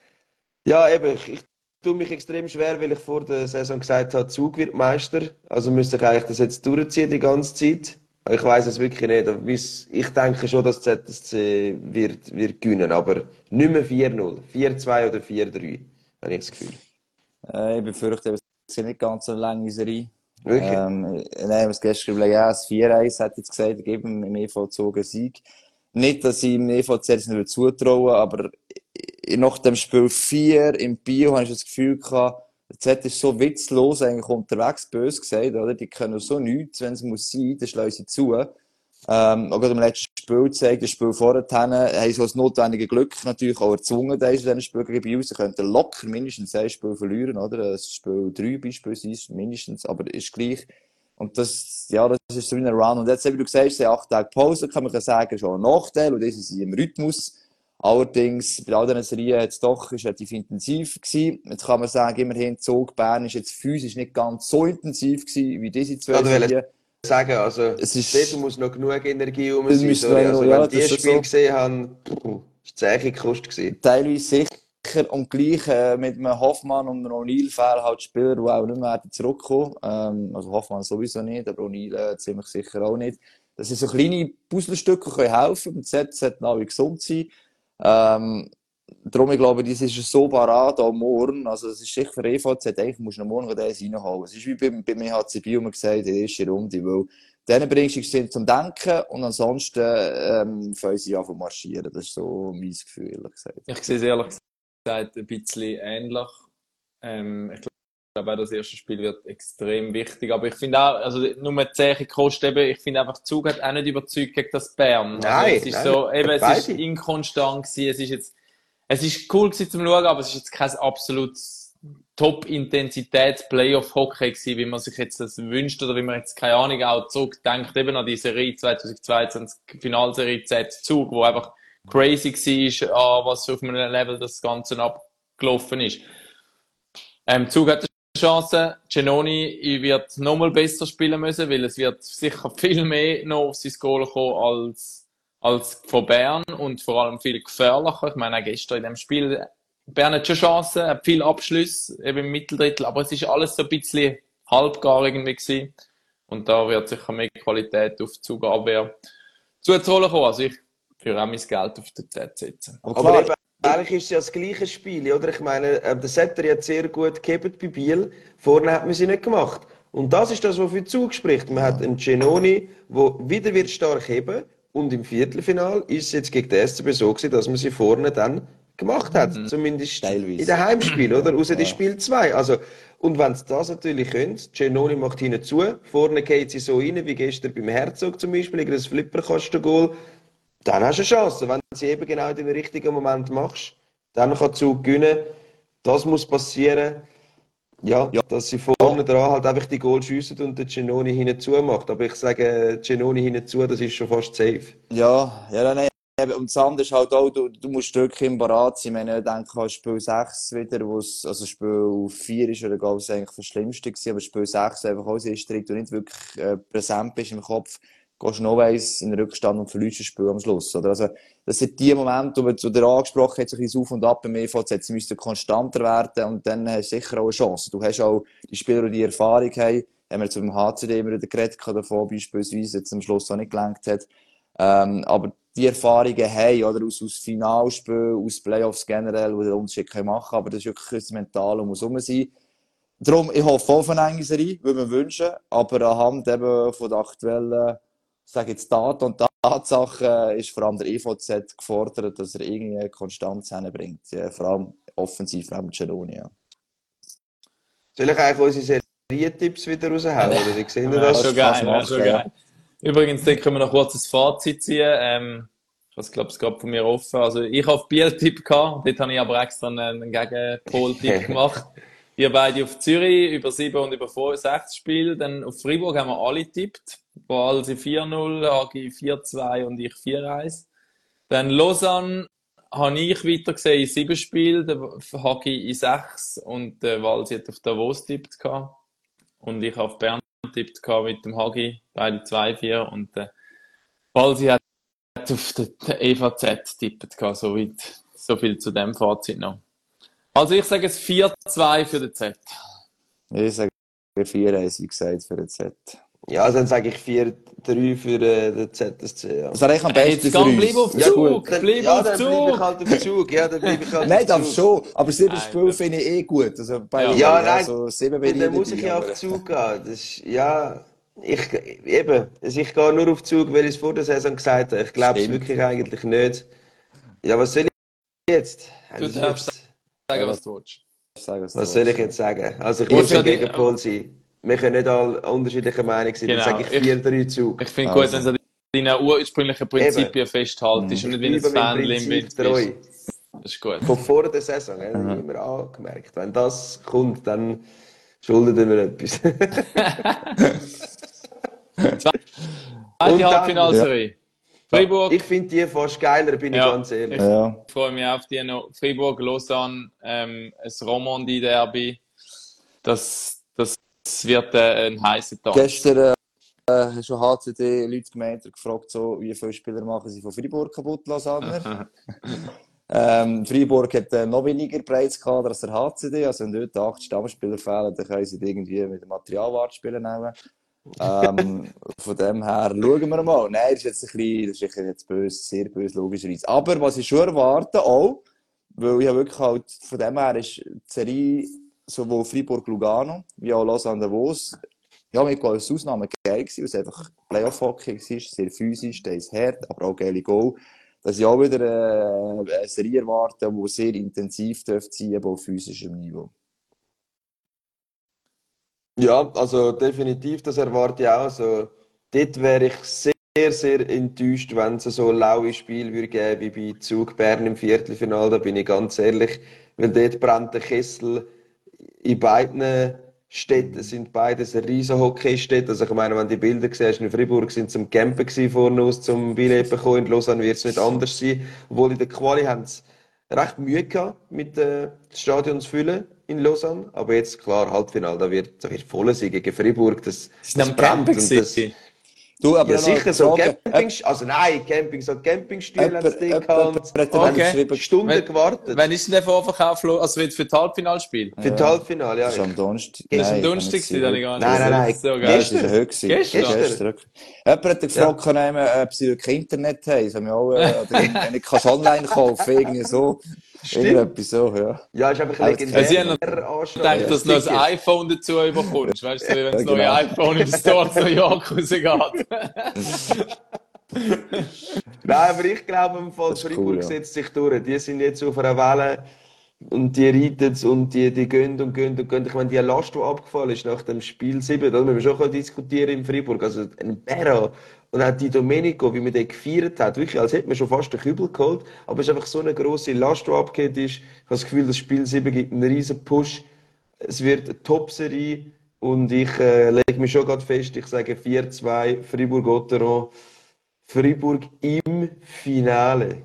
ja, eben, ich, ich tue mich extrem schwer, weil ich vor der Saison gesagt habe, Zug wird Meister. Also müsste ich eigentlich das jetzt durchziehen die ganze Zeit. Ich weiß es wirklich nicht. Aber ich denke schon, dass Z S C wird, wird gewinnen, aber nicht mehr vier null, vier zwei oder vier drei, habe ich das Gefühl. Äh, ich befürchte, es ist nicht ganz so eine lange Serie. Wirklich? Ähm, nein, was gestern gesagt ja, das vier eins hat jetzt gesagt, geben im E V Zug einen Sieg. Nicht, dass ich im E V Z S nicht zutrauen, aber nach dem Spiel vier im Bio habe ich das Gefühl gehabt, der Z ist so witzlos eigentlich unterwegs, böse gesagt, oder? Die können so nichts, wenn es muss sein, dann schlagen sie zu. Ähm, auch gerade im letzten Spiel gezeigt, das Spiel vorher, haben so das notwendige Glück natürlich auch erzwungen, in diesem Spiel gegen Bio. Sie könnten locker mindestens ein Spiel verlieren, oder? Das Spiel drei beispielsweise, mindestens, aber ist gleich. Und das, ja, das ist so wie ein Run. Und jetzt, wie du gesagt hast, acht Tage Pause, kann man sagen, schon ein Nachteil, und das ist im Rhythmus. Allerdings, bei all diesen Serien hat es doch, ist relativ intensiv gewesen. Jetzt kann man sagen, immerhin, Zug Bern ist jetzt physisch nicht ganz so intensiv gewesen, wie diese zwei Serien. Ich sagen, also, es ist, dort muss noch genug Energie rum sein. Sorry. Also, ja, wenn die das Spiel so gesehen haben, war es zäh gekostet. Teilweise sicher. Und gleich äh, mit einem Hoffmann und einem O'Neill fehlen halt Spieler, die auch nicht mehr zurückkommen. Ähm, also Hoffmann sowieso nicht, aber O'Neill äh, ziemlich sicher auch nicht. Das sind so kleine Puzzlestücke, die helfen können. Die Z sollten alle gesund sein. Ähm, darum, ich glaube, das ist so parat am Morgen. Also, es ist sicher für E V Z, eigentlich musst du am Morgen das reinholen. Es ist wie beim, beim E H C Biel, man gesagt, in der ersten Runde, weil denen bringst du sind zum Denken und ansonsten ähm, fangen sie an zu marschieren. Das ist so mein Gefühl, ehrlich gesagt. Ich sehe es ehrlich gesagt ein bisschen ähnlich. Ähm, ich glaube auch, das erste Spiel wird extrem wichtig. Aber ich finde auch, also nur die Zeche kostet eben, ich finde einfach, Zug hat auch nicht überzeugt gegen das Bern. Nein, also es ist nein, so, eben, es beide. ist inkonstant gewesen. Es ist jetzt, es ist cool gewesen zum Schauen, aber es ist jetzt kein absolutes Top-Intensitäts-Playoff-Hockey gewesen, wie man sich jetzt das wünscht oder wie man jetzt, keine Ahnung, auch zurückdenkt, eben an die Serie zweitausendzweiundzwanzig, Finalserie Z Zug, wo einfach crazy war, ah, was auf einem Level das Ganze abgelaufen ist. Ähm, Zug hat Chance. Genoni wird nochmal besser spielen müssen, weil es wird sicher viel mehr noch auf sein Goal kommen als, als von Bern und vor allem viel gefährlicher. Ich meine, auch gestern in dem Spiel, Bern hat schon Chancen, hat viel Abschluss, eben im Mitteldrittel, aber es ist alles so ein bisschen halbgar irgendwie gewesen. Und da wird sicher mehr Qualität auf die Zugabwehr zuzuholen kommen. Also ich führe auch mein Geld auf den Z setzen. Aber, aber eben, eigentlich ist es ja das gleiche Spiel, oder? Ich meine, äh, der Setter hat sehr gut gehabt bei Biel. Vorne hat man sie nicht gemacht. Und das ist das, was für Zug spricht. Man hat einen Genoni, der wieder wird stark heben. Und im Viertelfinal ist es jetzt gegen den S C B so gewesen, dass man sie vorne dann gemacht hat. Mhm. Zumindest teilweise. In den Heimspielen, oder? Außer ja. Das Spiel zwei. Also, und wenn sie das natürlich können, Genoni macht hinten zu, vorne geht sie so rein, wie gestern beim Herzog zum Beispiel, gegen das Flipperkasten-Goal. Dann hast du eine Chance. Wenn du sie eben genau in den richtigen Moment machst, dann kann Zug gewinnen. Das muss passieren, ja, ja. dass sie vorne dran halt einfach die Goal schiessen und den Genoni hinten zu macht. Aber ich sage, Genoni hinten zu, das ist schon fast safe. Ja, ja, nein, eben, und das andere ist halt auch, du, du musst wirklich im Barat sein. Wenn ich denke an Spiel sechs wieder, wo es, also Spiel vier ist, oder glaube ich, eigentlich das Schlimmste gewesen, aber Spiel sechs einfach auch sehr strikt und nicht wirklich äh, präsent bist im Kopf, gehst du noch eins in den Rückstand und verlierst das Spiel am Schluss, oder? Also, das sind die Momente, wo du dir angesprochen hast, so ein bisschen Auf und Ab bei mir, sie müssten konstanter werden und dann hast du sicher auch eine Chance. Du hast auch die Spieler, die Erfahrung haben, haben wir jetzt beim H C D immer wieder geredet davon, beispielsweise, jetzt am Schluss auch nicht gelangt hat. Ähm, aber die Erfahrungen haben, oder aus, aus Finalspielen, aus Playoffs generell, wo der Unterschied machen können, aber das ist wirklich das Mentale, muss rum sein. Darum, ich hoffe auf eine enge Serie, würde mir wünschen, aber anhand eben von der aktuellen, ich sage jetzt Daten und Tatsachen, ist vor allem der E V Z gefordert, dass er irgendwie eine Konstanz hinbringt, ja, vor allem offensiv neben Ceroni. Ja. Soll ich eigentlich unsere Serientipps wieder raushauen, oder wie sehen ihr Ja, das? schon geil, ja, schon geil. Übrigens, da können wir noch kurz ein Fazit ziehen. Ähm, ich glaube, es gerade von mir offen. Also, ich habe auf Biel-Tipp gehabt. Dort habe ich aber extra einen, einen Gegenpol-Tipp gemacht. Ihr beide auf Zürich über sieben und über sechs Spiele. Dann auf Freiburg haben wir alle getippt. Boalsi vier null, Hagi vier zwei und ich vier eins. Dann Lausanne habe ich weiter gesehen in sieben Spielen. Der Hagi in sechs und der Walsi hat auf Davos getippt gehabt. Und ich habe auf Bern getippt mit dem Hagi, beide zwei vier und der Walsi hat auf den E V Z getippt gehabt, so weit, so viel zu dem Fazit noch. Also ich sage es vier zwei für den Z. Ich sage vier eins, wie gesagt, für den Z. Ja, dann sage ich vier drei für äh, den Z S C. Ja. Das wäre eigentlich am besten Jetzt für komm, uns. bleib auf Ja, Zug, dann, bleib ja, auf dann bleibe ich Zug. halt auf Zug. Ja, dann bleibe ich halt Nein, auf das Zug. schon. Aber sieben Nein, Spiele das- finde ich eh gut. Also bei Ja. Ja, nein, also sieben bin ich dann muss dabei, ich ja aber- auf Zug gehen. Das ist, ja, ich, eben, also ich gehe nur auf Zug, weil ich es vor der Saison gesagt habe. Ich glaube es Stimmt. wirklich eigentlich nicht. Ja, was soll ich jetzt? Du Das ist darfst jetzt sagen, was du willst. Sag es was so. soll ich jetzt sagen? Also ich Ich muss ja würde- Gegenpol sein. Wir können nicht alle unterschiedlicher Meinung sein. Genau, Dann sage ich ich- vier drei Zug. Ich finde Also. gut, wenn du an deinen ursprünglichen Prinzipien festhaltest und nicht wie ein Bleibe meinem Fan Prinzip bist. treu. Das ist gut. Von vor der Saison, habe ich immer angemerkt. Wenn das kommt, dann schuldet er mir etwas. Und Zweite dann- Halbfinalserie. Freiburg, Ich finde die fast geiler, bin Ja. ich ganz ehrlich. Ja. ich freue mich auf die noch. Freiburg, Lausanne, ähm, ein Romandie-Derby. Das, das wird äh, ein heißer Tag. Gestern äh, äh, schon H C D-Leute gemeint, gefragt, so, wie viele Spieler machen sie von Freiburg kaputt, Lausanne? ähm, Freiburg hat äh, noch weniger Preis gehabt als der H C D. Also wenn dort acht Stammspieler fehlen, dann können sie die irgendwie mit dem Materialwart spielen nehmen. ähm, von dem her schauen wir mal. Nein, das ist jetzt ein bisschen, das ist jetzt böse, sehr böse, logischerweise. Aber was ich schon erwarte, auch, weil ich wirklich halt, von dem her ist die Serie sowohl Freiburg-Lugano wie auch Lausanne-Davos, ja, mit als Ausnahme geil gewesen, weil es einfach Playoff-Hockey war, sehr physisch, der ist hart, aber auch geile Goal. Dass ich auch wieder äh, eine Serie erwarte, die sehr intensiv dürfte sein, aber auf physischem Niveau. Ja, also definitiv, das erwarte ich auch. Also, dort wäre ich sehr, sehr enttäuscht, wenn es so laue Spiel würde geben wie bei Zug Bern im Viertelfinale. Da bin ich ganz ehrlich, weil dort brennt der Kessel in beiden Städten, sind beides riesen Hockeystädte. Also ich meine, wenn du die Bilder siehst, in Freiburg sind sie am Campen gewesen, vorne aus zum Billett bekommen, in Lausanne wird es nicht anders sein. Obwohl in der Quali haben sie recht Mühe gehabt, mit äh, das Stadion zu füllen in Lausanne. Aber jetzt, klar, Halbfinale, da wird, da wird voll sein gegen Freiburg. Das, Ist das am Campen gewesen? Du, aber Ja, noch sicher, so Frage, Camping, also nein, Camping, so Campingstühle haben sie Jemand- dort jemand- gehabt. jemand hat Und geschrieben- Stunden Wenn- gewartet. Wann ist denn der Vorverkauf, los? Also für das Halbfinalspiel? Für das Halbfinale, ja. Das ist am Donnerstag. Ist Ist am Nein, Donnerstag kann gewesen, nicht dann sein. gar nicht. Nein, nein, nein. Das ist so geil. Ja, das Gestern? war heute. gewesen. Gestern? Gestern. Jemand hat gefragt, ja. ob sie wirklich Internet haben. Das haben wir auch, äh, oder wenn ich kannst online kaufen, irgendwie so. Irgendetwas so, ja. Ja, ist einfach Also, legendär. sie haben noch Anschlag. Ich denke, dass du noch ein iPhone dazu bekommst. Weißt du, wenn das neue iPhone in den Store zu New York rausgeht. Nein, aber ich glaube, im Fall Das ist Freiburg cool, ja. setzt sich durch. Die sind jetzt auf einer Welle und die reiten es und die, die gehen und gehen und gehen. Ich meine, die Last, die abgefallen ist nach dem Spiel sieben, da müssen wir schon diskutieren in Freiburg. Also ein Berra und auch die Domenico, wie man den gefeiert hat, wirklich, als hätte man schon fast den Kübel geholt. Aber es ist einfach so eine grosse Last, die abgeht ist. Ich habe das Gefühl, das Spiel sieben gibt einen riesen Push. Es wird eine Top-Serie und ich äh, lege mich schon gerade fest, ich sage vier zwei Fribourg-Gotteron Freiburg im Finale.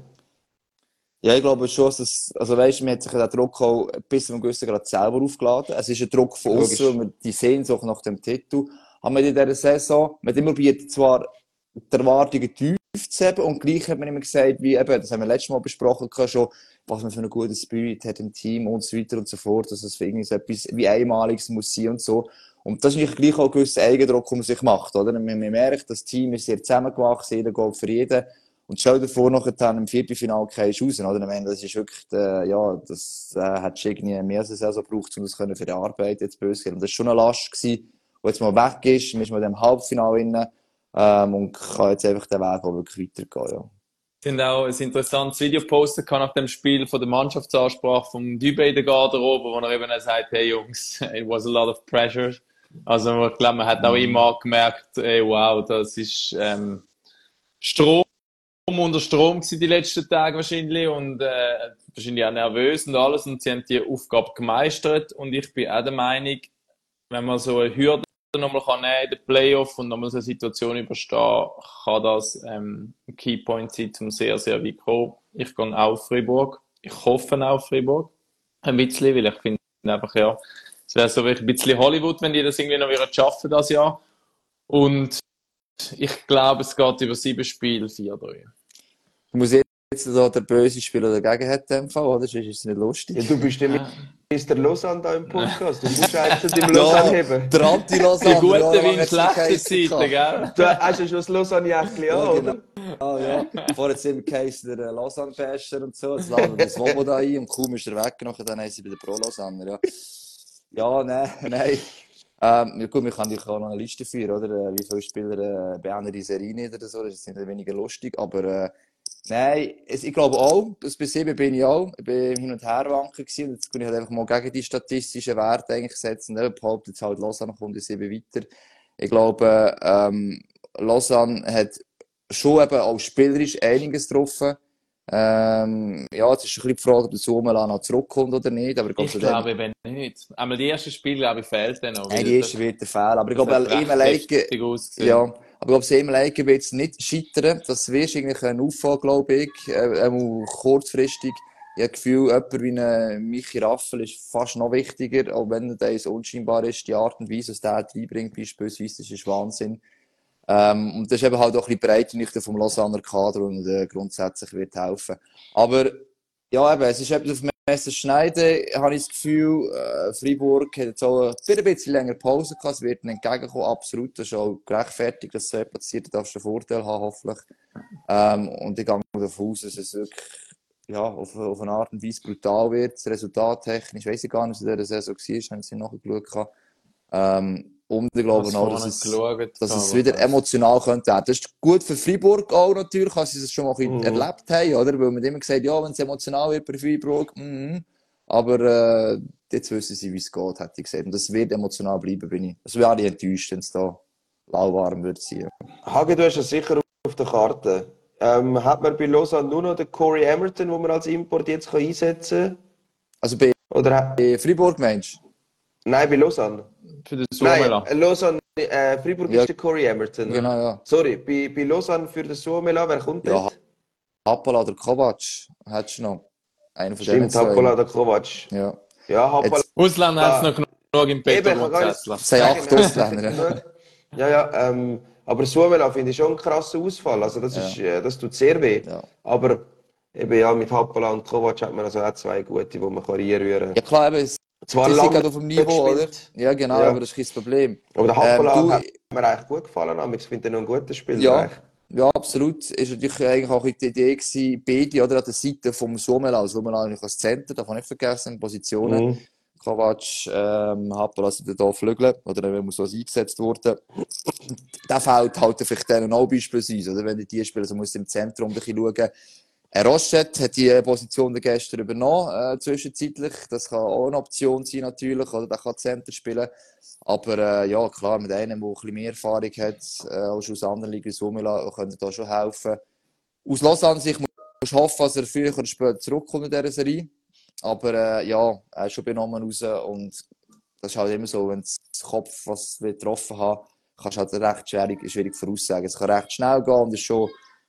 Ja, ich glaube schon, dass es, also weißt, man hat sich den Druck auch bis zu einem gewissen Grad selber aufgeladen. Es ist ein Druck von Logisch. außen, weil wir die Sehnsucht nach dem Titel haben wir in dieser Saison, man hat immer probiert, zwar die Erwartungen tief zu haben und gleich hat man immer gesagt, wie eben, das haben wir letztes Mal besprochen, schon, was man für einen guten Spirit hat im Team und so weiter und so fort, dass es für irgendwie so etwas wie Einmaliges muss sein und so. Und das ist eigentlich gleich auch ein gewisser Eigendruck, den man sich macht, oder? Man, man merkt, das Team ist sehr zusammengewachsen, jeder geht für jeden. Und stell dir vor, nachher dann im Viertelfinale gehst du raus, oder? Ich meine, das ist wirklich, äh, ja, das, äh, hat irgendwie mehr als eine Saison gebraucht, um das können verarbeiten, jetzt böse gesagt. Und das war schon eine Last gewesen, die jetzt mal weg ist. Man ist mal im Halbfinale drin, ähm, und kann jetzt einfach den Weg auch wirklich weitergehen, ja. Ich habe auch ein interessantes Video gepostet nach dem Spiel von der Mannschaftsansprache vom Dübe in der Garderobe, wo er eben sagt, hey Jungs, it was a lot of pressure. Also ich glaube, man hat auch immer gemerkt, ey, wow, das ist ähm, Strom unter Strom gewesen die letzten Tage wahrscheinlich und äh, wahrscheinlich auch nervös und alles und sie haben die Aufgabe gemeistert und ich bin auch der Meinung, wenn man so eine Hürde nochmal kann nehmen in den Playoff und nochmal so eine Situation überstehen, kann das ähm, ein Keypoint sein, um sehr, sehr weit zu kommen. Ich gehe auch auf Freiburg. Ich hoffe auch auf Freiburg. Ein bisschen, weil ich finde einfach, ja, es wäre so ein bisschen Hollywood, wenn die das irgendwie noch wieder schaffen das Jahr. Und ich glaube, es geht über sieben Spiele, vier drei. Ich muss jetzt da der böse Spieler dagegen hat, in dem Fall, oder? Sonst ist es nicht lustig. Ja, du bist der Mister Lausanne da im Podcast. Du musst eigentlich deinem Lausanne heben. Der Anti-Lausanne. Die guten ja, wie in hat's schlechten geheissen Zeiten, gell? Du hast ja schon das Lausanne-Jäckchen Ja, an, genau. oder? Ah, ja. Vorher hat es immer geheißen, der Lausanne-Fester und so. Jetzt laden wir das Swoboda ein und kaum ist er weg, nachher dann haben sie bei der Pro-Lausanne, ja. Ja, nein, nein. Ähm, gut, wir können natürlich auch noch eine Liste führen, oder? Wie viele Spieler äh, beenden die Serie nicht oder so. Das ist nicht weniger lustig, aber äh, nein, es, ich glaube auch, dass bei sieben bin ich auch. Ich bin hin und her wanken gewesen. Und jetzt kann ich halt einfach mal gegen die statistischen Werte eigentlich setzen. Ich behaupte jetzt halt, Lausanne kommt in sieben weiter. Ich glaube, ähm, Lausanne hat schon eben auch spielerisch einiges getroffen. Ähm, ja, es ist ein bisschen die Frage, ob der Suomela noch zurückkommt oder nicht. Aber ich, Ich glaube eben nicht. Einmal die ersten Spiele, glaube ich, fehlt dann noch. Nein, die erste wird der Fehler. Aber ich glaube, hat ihm recht alleine, heftig ausgesehen. ja, aber ich glaube, sie ihm alleine wird es nicht scheitern. Das wirst eigentlich ein Auffall, glaube ich. Äh, äh, kurzfristig. Ich habe das Gefühl, jemand wie ein Michi Raffel ist fast noch wichtiger, auch wenn er so unscheinbar ist. Die Art und Weise, was der reinbringt, beispielsweise, das ist Wahnsinn. Ähm, und das ist eben halt auch ein bisschen Breite nicht vom Lausanner Kader und äh, grundsätzlich wird helfen. Aber ja, eben, es ist etwas auf Messer schneiden, habe ich das Gefühl. Äh, Freiburg hat jetzt auch ein bisschen länger Pause gehabt, es wird ihnen entgegenkommen, absolut. Das ist auch gerechtfertigt, dass so passiert, da darfst du einen Vorteil haben, hoffentlich. Ähm, und ich gehe davon aus, dass es wirklich ja, auf, auf eine Art und Weise brutal wird. Das Resultat technisch, weiss ich gar nicht, was in dieser Saison war, haben sie nachgeschaut. Ähm, Und ich glaube auch, dass es, geschaut, dass es wieder emotional könnte werden. Das ist gut für Freiburg auch natürlich, als sie es schon mal ein bisschen Mhm. erlebt haben, oder? Weil man immer gesagt ja, wenn es emotional wird bei Freiburg, mhm. Aber äh, jetzt wissen sie, wie es geht, hätte ich gesagt. Und das wird emotional bleiben, bin ich. Das wäre ich enttäuscht, wenn es da lauwarm wird sein. Hagi, du hast es sicher auf der Karte. Ähm, hat man bei Lausanne nur noch den Corey Emerton, den man als Import jetzt kann einsetzen kann? Also bei, Oder ha- bei Freiburg, meinst du? Nein, bei Lausanne. Für den Nein, Suomela. äh, Lausanne, äh, Freiburg Ja. ist der Corey Emerton. Genau, ja. Sorry, bei, bei Lausanne für den Suomela, wer kommt Ja, dort? Happala oder Kovac, hättest du noch. Einer von denen Stimmt, Hapola zwei. oder Kovac. Ja. Ja, Hapola. Jetzt- Ausländer hat es noch genug im Eben, Petto ich kann gar nicht- Zettel. Es sind acht Ausländer. Ja. Ja, ja, ähm, aber Suomela finde ich schon einen krassen Ausfall. Also das, Ja. ist, äh, das tut sehr weh. Ja. Aber eben ja, mit Hapola und Kovac hat man also auch zwei gute, die man kann reinrühren kann. Ja klar, eben, es Zwar die sind lange gerade auf dem Niveau, oder? gespielt. Ja, genau, Ja. aber das ist kein Problem. Aber der Hapola Ähm, du- hat mir eigentlich gut gefallen. aber Ich finde ihn noch ein guter Spieler. Ja, eigentlich. ja, absolut. Ist natürlich eigentlich auch die Idee gewesen, beide, oder, an der Seite vom Suomela. Suomela eigentlich als Center, darf man nicht vergessen, Positionen. Mhm. Kovac, ähm, Hapola also da Flügel, oder er muss so eingesetzt worden. Der fehlt halt vielleicht denen auch beispielsweise, oder? Wenn die die spielen, also muss im Zentrum ein bisschen schauen. Äh, Rochette hat die Position der gestern übernommen, äh, zwischenzeitlich. Das kann auch eine Option sein, natürlich, oder? Der kann Center spielen. Aber, äh, ja, klar, mit einem, der ein bisschen mehr Erfahrung hat, äh, auch schon aus anderen Ligen, Suomela, könnte da schon helfen. Aus Lausanne sich muss ich hoffen, dass er früher oder später zurückkommt in dieser Serie. Aber, äh, ja, er ist schon benommen raus und das ist halt immer so, wenn das Kopf was getroffen hat, kannst du halt recht schwierig, schwierig voraussagen. Es kann recht schnell gehen und ist schon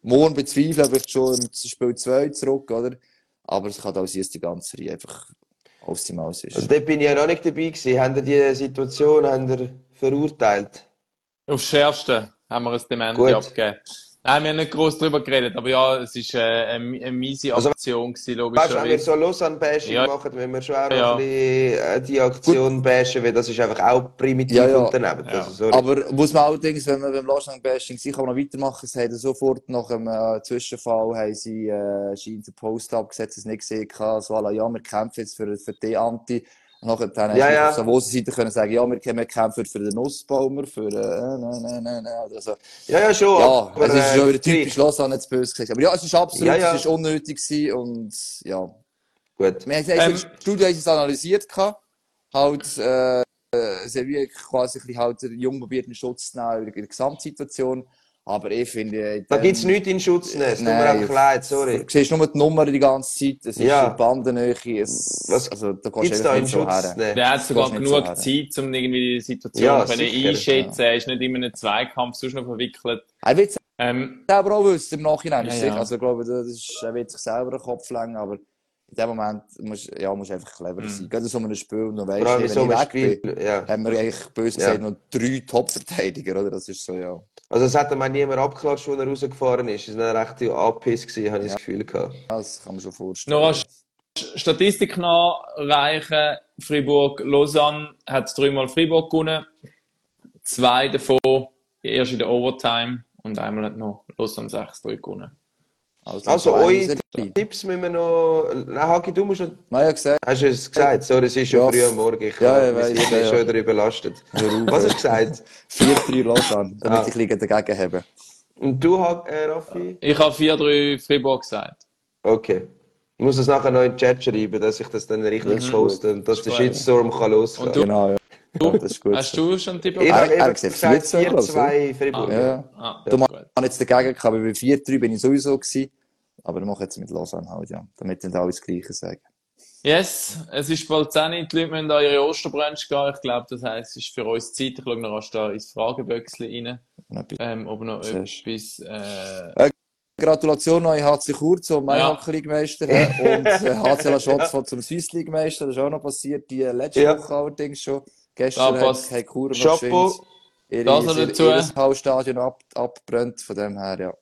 morgen bezweifle, ob ich schon im Spiel zwei zurück, oder? Aber es kann auch sein, dass die ganze Reihe einfach aus dem Maus ist. Also dort bin ich ja noch nicht dabei gewesen. Haben ihr die Situation haben ihr verurteilt? Aufs Schärfste haben wir ein Dementi Gut. abgegeben. Nein, wir haben nicht gross darüber geredet, aber ja, es war äh, eine, eine miese Also, Aktion gewesen, Weißt du, wenn wir logischerweise. so Lausanne-Bashing Ja. machen, wenn wir schon auch noch Ja. ein bisschen äh, die Aktion bashen, weil das ist einfach auch primitiv Ja, ja. und daneben. Ja. Also, sorry. Aber muss man allerdings, wenn man beim Lausanne-Bashing sind, kann man noch weitermachen. Sie haben sofort nach dem äh, Zwischenfall haben sie äh, scheint den Post abgesetzt, es nicht gesehen gehabt. So, la, ja, wir kämpfen jetzt für, für die Anti. Und nachher dann Ja, hast du ja. auf der Seite können sagen, ja, wir, wir kämpfen für den Nussbaumer, für, äh, nein, nein, nein, nein. Also, ja, ja, schon. ja, aber, es ist äh, schon wieder typisch Lausanne, nicht zu böse gesagt. Aber ja, es ist absolut, Ja, ja. es ist unnötig gewesen und, ja. Gut. Wir haben Ähm, im Studio haben sie es analysiert gehabt. Halt, äh, sie haben wie quasi ein bisschen halt den Jungen probiert in Schutz zu nehmen in der Gesamtsituation. Aber ich finde, in Da dem- gibt es nichts in Schutz nehmen. Es tut mir Nein, einfach leid, sorry. Du siehst nur die Nummer die ganze Zeit, es ist Ja. eine Bandennähe, es, Was also da Gibt gehst es du da einfach in nicht so Schutz her. nehmen? Der hat sogar gehst nicht genug so her. Zeit, um irgendwie die Situation Ja, können sicher, einschätzen. Er ist nicht immer in einem Zweikampf sonst noch verwickelt. Er wird es Ähm, selber auch wissen im Nachhinein, Ja, ist ja. sicher. Also ich glaube, das ist, er wird sich selber den Kopf lenken, aber in dem Moment musst ja, musst du einfach clever Mhm. sein. Gerade in so einem Spiel, und du Vor weißt, allem in wenn so ich einem weg bin, Spiel. Ja. haben wir eigentlich böse Ja. gesagt noch drei Top-Verteidiger, oder? Das ist so, ja. Also es hat ihm auch niemand abgeklatscht, als er rausgefahren ist. Es war ein rechter Anpiss gewesen, habe ich das Gefühl gehabt. Das kann man schon vorstellen. noch eine Statistik nachreichen. Fribourg-Lausanne hat dreimal Fribourg gewonnen. Zwei davon erst in der Overtime. Und einmal hat noch Lausanne sechs drei gewonnen. Also, Also, eins eure ist dabei. Tipps müssen wir noch... Nein, Hagi, du musst noch... Man hat ja gesagt, Hast du es gesagt? Sorry, es ist schon Ja, früh am Morgen. Ich ja, habe ich mein weiss, Hirn ja, ist ja. schon wieder überlastet. hör auf, Was hast ey. du gesagt? vier drei Lausanne, damit Ah. ich ein bisschen dagegen habe. Und du, Hag- äh, Raffi? Ich habe vier drei Fribourg gesagt. Okay. Ich muss es nachher noch in den Chat schreiben, dass ich das dann richtig Das ist poste und dass der Gut. Shitstorm kann losgehen. Und du? Genau, ja. ja. Das ist gut. Hast du schon einen Tipp? Ich Er- habe er eben hat gesagt gesagt vier zwei, vier glaubst du? zwei Fribourg. Ja, ja. Ah, Du gut. machst jetzt dagegen gehabt, weil bei vier drei bin ich sowieso gewesen. Aber ich mache jetzt mit Lausanne halt, ja. Damit nicht alle das Gleiche sagen. Yes, es ist bald zehn, die Leute müssen an ihre Osterbrunch gehen. Ich glaube, das heisst, es ist für uns Zeit. Ich schaue noch rasch da ins Frageböckchen rein, Und etwas- ähm, ob noch Siehst. etwas... Äh, Gratulation an H C Chur zum Ja. Meister und äh, H C La Chaux zum Swiss League Meister. Das ist auch noch passiert, die äh, letzte Ja. Woche allerdings schon. Gestern Da hat passt. hat Chur noch Chapeau. geschwind ihre, Das noch ihr, dazu. ihr Hausstadion ab, abbrennt. Von dem her, ja.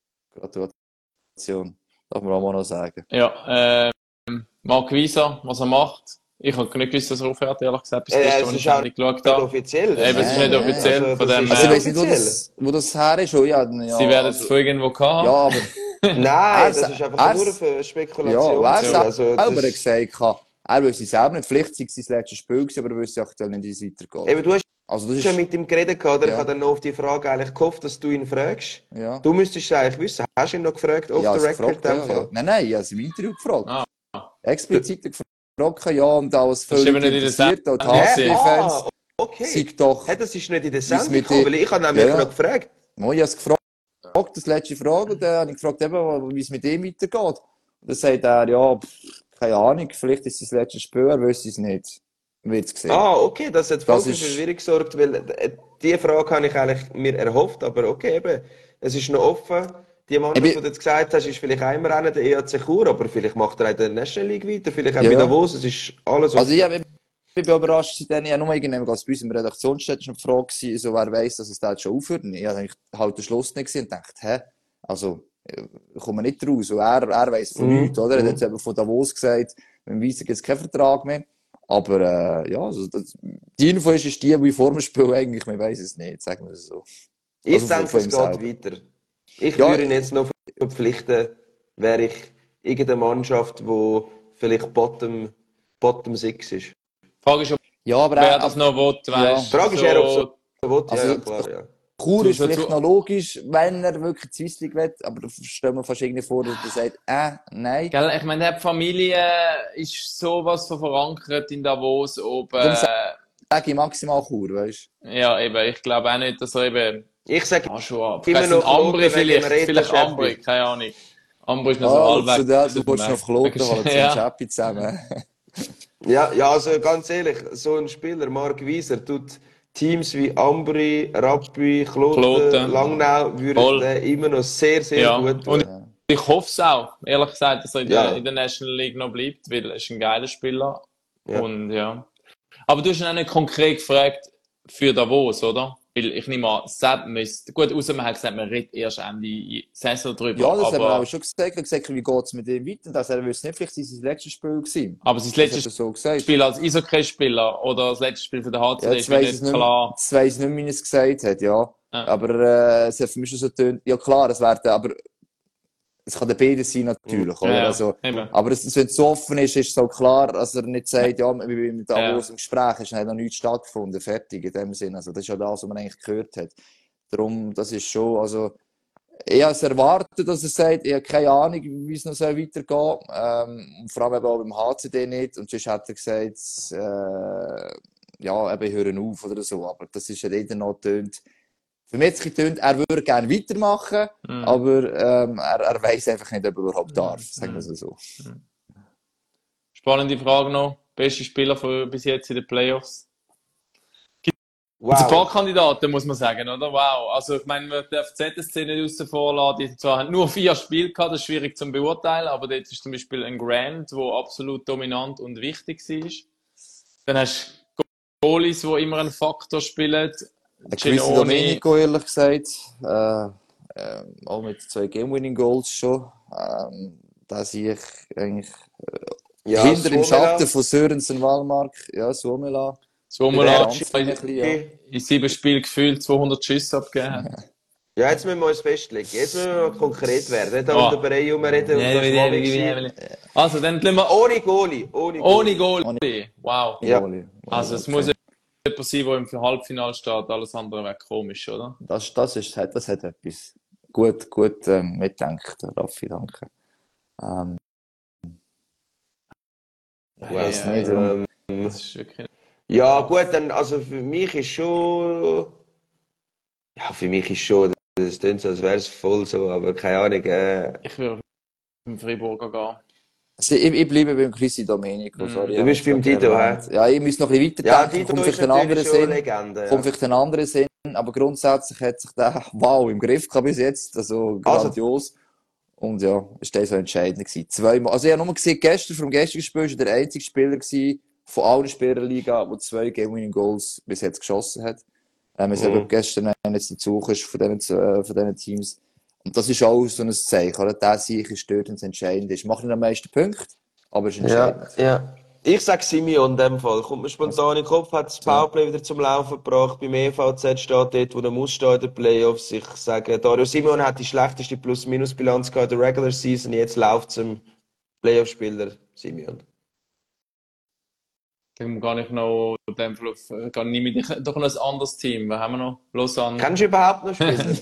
Gratulation. Darf man auch mal noch sagen. ja, ähm, Marc Wieser, was er macht. Ich habe nicht gewusst, dass er aufhört, ehrlich gesagt, bis Äh, gestern, es als ist ich auch die nicht Sendung geschaut habe. offiziell. Eben, es ist Nein, nicht nein. offiziell, Also, von das dem ist Also ich her. weiß nicht, wo das, wo das her ist. Oh, ja, ja, Sie werden es also, von irgendwo gehabt ja, haben. aber Nein, Er das sa- ist einfach er nur s- eine ja, Spekulation. er Also, selber das- hat gesagt, gehabt, er wüsste selber nicht. Vielleicht sei es sein letztes Spiel gewesen, aber er wüsste aktuell nicht, wie es weitergeht. Eben, du hast Also das schon ist, mit ihm geredet, gehabt, oder? Ja. Ich habe dann noch auf die Frage eigentlich gehofft, dass du ihn fragst. ja. Du müsstest es eigentlich wissen. Hast du ihn noch gefragt, off Ja, the also record? gefragt, in dem ja, ja. Fall? Nein, nein, ich habe es im Interview gefragt. Ah. Explizit gefragt, ja, und alles Das ist völlig eben nicht in der interessiert. Auch die Sendung. H C-Fans. Ah, okay. Sag doch, Hey, das ist nicht in der es Sendung mit gekommen, dir- weil ich habe nämlich Ja. noch gefragt. Mo, ich habe es gefragt, das letzte Frage, und dann habe ich gefragt, eben, wie es mit ihm weitergeht. Und dann sagt er, ja, pff, keine Ahnung, vielleicht ist es das letzte Spiel, er wüsste es nicht. Wird es gesehen. Ah, okay, das hat voll Das für ist- Verwirrung gesorgt, weil äh, die Frage habe ich eigentlich mir erhofft, aber okay, eben, es ist noch offen. Die Mannschaft, Eben- die du jetzt gesagt hast, ist vielleicht auch im Rennen der E A C Chur, aber vielleicht macht er auch in der National League weiter, vielleicht auch Ja. bei Davos, es ist alles Also ich, hab- ich bin überrascht, seitdem ich ja nur irgendwann als bei uns im Redaktionsstätte schon gefragt war, so wer weiss, dass es da jetzt schon aufhört. Und ich habe eigentlich halt den Schluss nicht gesehen und dachte, hä, also, ich komme nicht raus. Und er, er weiss von Mhm. nichts, oder? Er hat Mhm. jetzt eben von Davos gesagt, mit dem Weiser gibt es keinen Vertrag mehr. Aber, äh, ja, also das, die Info ist, ist die, die vor dem Spiel eigentlich, man weiss es nicht, sagen wir es so. Ich Also von- denke, von es ihm geht selber. weiter. Ich Ja. würde ihn jetzt noch verpflichten, wäre ich irgendeine Mannschaft, die vielleicht Bottom, Bottom six ist. Die Frage ist, ob Ja, aber wer er, das noch will, Ja. weißt Die Frage ist eher, ob so will. Also, Ja, ja, klar, ja. Chur Zu- ist vielleicht zu- noch logisch, wenn er wirklich die Swiss League will, aber da stellen wir fast irgendwie vor, dass er sagt, äh, nein. Gell, ich meine, die Familie ist sowas von verankert in Davos oben. Darum Äh, Sag ich maximal Chur, weißt ja, eben, ich glaube auch nicht, dass er eben Ich sage, ah, schon ab. Immer Ich weiss noch nicht, Ambri Kloten wegen vielleicht, dem vielleicht Reto Ambri, Schäppi. keine Ahnung. Ambri ist noch du? so Ah, halbwegs. zu der, du willst noch Kloten holen, zum Ja. Schäppi zusammen. ja, ja, also ganz ehrlich, so ein Spieler, Marc Wieser, tut Teams wie Ambri, Rappi, Kloten, Kloten. Langnau würden Voll. den immer noch sehr, sehr Ja. gut tun. Und Ja. ich hoffe es auch, ehrlich gesagt, dass er in, Ja. der, in der National League noch bleibt, weil er ist ein geiler Spieler. Ja. Und ja. Aber du hast ihn auch nicht konkret gefragt für Davos, oder? Weil ich nehme an, Sepp müsste, gut, außer man hat gesagt, man redet erst Ende Saison drüber. Ja, das aber, haben wir auch schon gesagt. Er hat gesagt, wie geht es mit ihm weiter? Das er wüsste nicht, vielleicht sein letztes Spiel gewesen. aber sein Das letztes hat er so gesagt. Spiel als Eishockey-Spieler oder das letzte Spiel für den H C Ja, D jetzt ist mir weiss nicht ich nicht, klar. jetzt weiss ich nicht, wie er es gesagt hat, ja. Ja. Aber äh, es hat für mich schon so getönt, ja klar, es werden, aber es kann der beide sein natürlich, oder? Ja, ja. Also, Eben. aber es, wenn es so offen ist, ist es so klar, dass er nicht sagt, ja, wir sind mit Ja. Davos im Gespräch, es hat noch nichts stattgefunden, fertig, in dem Sinn. Also, das ist ja das, was man eigentlich gehört hat. Darum, das ist schon, also, ich habe es erwartet, dass er sagt, ich habe keine Ahnung, wie es noch so weitergeht. Ähm, und vor allem eben auch beim H C D nicht. Und sonst hat er gesagt, äh, ja, eben, hören auf oder so. Aber das ist ja jeder noch getönt. Für mich hat es getönt, er würde gerne weitermachen, Mhm. aber ähm, er, er weiss einfach nicht, ob er überhaupt darf, sagen wir es so. Spannende Frage noch. Beste Spieler für, bis jetzt in den Playoffs? Wow. Ein paar Kandidaten, muss man sagen, oder? Wow. Also, ich meine, man darf die Z S C nicht außen vor lassen. Die zwar haben nur vier Spiele gehabt, das ist schwierig zu beurteilen, aber dort ist zum Beispiel ein Grant, der absolut dominant und wichtig war. Dann hast du Goalies, die immer einen Faktor spielen. Der Chris Ginoni. Domenico, ehrlich gesagt, äh, äh, auch mit zwei Game-Winning-Goals schon. Ähm, da sehe ich eigentlich Ja, hinter dem Suomela. Schatten von Sörensen Walmark, ja, Suomela. Sommerla Ganz bisschen, ja. in sieben Spielen gefühlt zweihundert Schüsse abgegeben hat. Ja, jetzt müssen wir uns festlegen. Jetzt müssen wir mal konkret werden. Nicht Oh. um den Brei herumreden und das mal gewesen. Also, dann lassen wir Ohne Goalie. Ohne ohne Goalie. Goalie. Wow. Ja. Goalie. Also, es Okay. muss jemand sein, der im Halbfinale steht. Alles andere wäre komisch, oder? Das, das, ist, das hat etwas. Gut, gut ähm, mitdenkt, Raffi, danke. Ähm, ich weiß Ja, nicht, ja. ähm, Das ist wirklich. Ja, gut, dann, also für mich ist schon. Ja, für mich ist schon. Das klingt so, als wäre es voll so, aber keine Ahnung. Äh, Ich würde im Freiburger gehen. also ich, ich bleibe beim Chrissy Domenico, Mm. sorry. Du bist ich habe beim es Dido, erwähnt. hä? Ja, ich muss noch ein bisschen ja, weiterdenken, Dido kommt ist vielleicht einen anderen natürlich schon eine Sinn. Legende. Kommt Ja. vielleicht einen anderen Sinn, aber grundsätzlich hat sich der wow im Griff gehabt bis jetzt, also Also- grandios. Und ja, ist das so entscheidend gewesen. Zweimal, also ich habe nur gesehen, gestern, vom gestrigen Spiel, war der einzige Spieler gewesen, von allen Spielern der Liga, der zwei Game-Winning-Goals bis jetzt geschossen hat. Ähm, wir Mhm. haben gestern einen jetzt dazu ist von diesen, äh, von diesen Teams. Und das ist auch so ein Zeichen, oder? Der Sieg ist dort, wenn es entscheidend ist. Macht nicht am meisten Punkte, aber es ist entscheidend. Ja, ja. Ich sage Simeon in dem Fall. Kommt mir spontan in den Kopf, hat das Powerplay wieder zum Laufen gebracht. Beim E V Z steht dort, wo er muss stehen in den Playoffs. Ich sage, Dario Simeon hat die schlechteste Plus-Minus-Bilanz gehabt in der Regular Season. Jetzt läuft es im Playoff-Spieler Simeon. Dann gar nicht noch, in dem Fall auf, gar nicht mit, doch noch ein anderes Team. Was haben wir noch? Lausanne. Kannst du überhaupt noch spielen?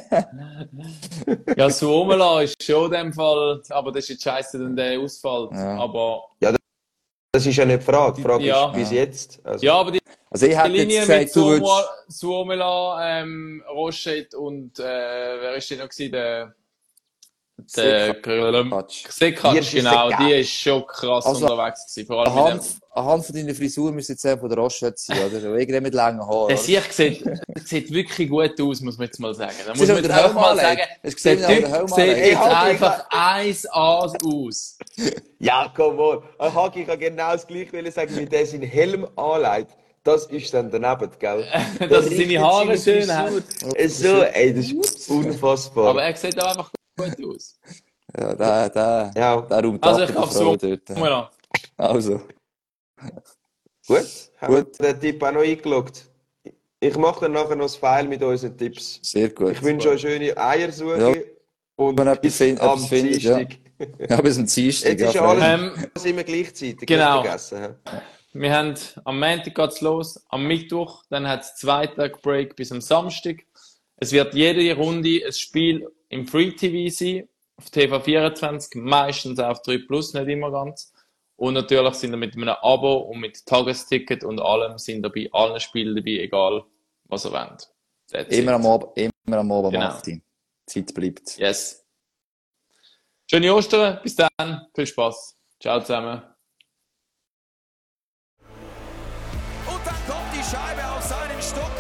Ja, Suomela ist schon in dem Fall, aber das ist jetzt scheiße, wenn der ausfällt. Ja. Aber, Das ist ja nicht die Frage. Die Frage Ja. ist, bis jetzt. Also, ja, aber die Also ich Die hätte Linie jetzt mit gesagt, du würdest... Suomela, Suomela ähm, Roschet und äh, wer ist denn noch gewesen? Der, der Quatsch. Sekac, Hirsch ist genau, Sekac. die ist schon krass Also, unterwegs gewesen. Vor allem mit Anhand, dem, anhand von deiner Frisur müsste jetzt von der Rochette sein, oder? Irgendwie mit langen Haaren. der oder? Sieg sieht, sieht wirklich gut aus, muss man jetzt mal sagen. Da muss Siehst du, man wie jetzt der einfach mal Helm sagen, anlegt? Hast du der gesehen, wie der Typ Helm sieht anlegt? jetzt Ich hab einfach eins A aus. ja, komm mal. Ein Hagi kann genau das Gleiche sagen, wie der seinen Helm anlegt. Das ist dann daneben, gell? Dass er seine Haare schön hat. So, ey, das ist unfassbar. Aber er sieht auch einfach gut aus. Ja, der, der, ja, der räumt Also ab ich bei der glaube Frau so. dort. Suomela. Also, gut. Haben wir Gut. den Tipp auch noch eingeloggt. Ich mache dann nachher noch das File mit unseren Tipps. sehr gut. Ich wünsche euch schöne Eiersuche Ja. und Wenn ihr etwas bis find- am etwas findet, ja. Dienstag. Ja, bis zum Dienstag. Jetzt ist ja, alles Ähm, immer gleichzeitig. genau. Nicht vergessen. hä? Wir haben, am Montag geht's los, am Mittwoch, dann hat es zwei Tage Break bis am Samstag. Es wird jede Runde ein Spiel im Free T V sein, auf T V vierundzwanzig, meistens auf drei Plus, nicht immer ganz. Und natürlich sind wir mit einem Abo und mit Tagesticket und allem sind dabei allen Spielen dabei, egal was ihr wollt. That's Immer it. am Abend, immer am Abend Genau. am acht Uhr. Zeit bleibt. Yes. Schöne Ostern, bis dann, viel Spaß. Ciao zusammen. Und dann kommt die Scheibe auf seinen Stock.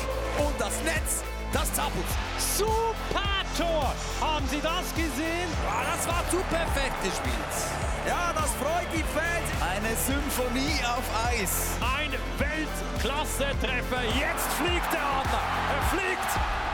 jetzt Zabus. Super Tor! Haben Sie das gesehen? Ja, das war zu perfekt gespielt. Ja, das freut die Fans. Eine Symphonie auf Eis. Ein Weltklasse-Treffer. Jetzt fliegt der Adler. Er fliegt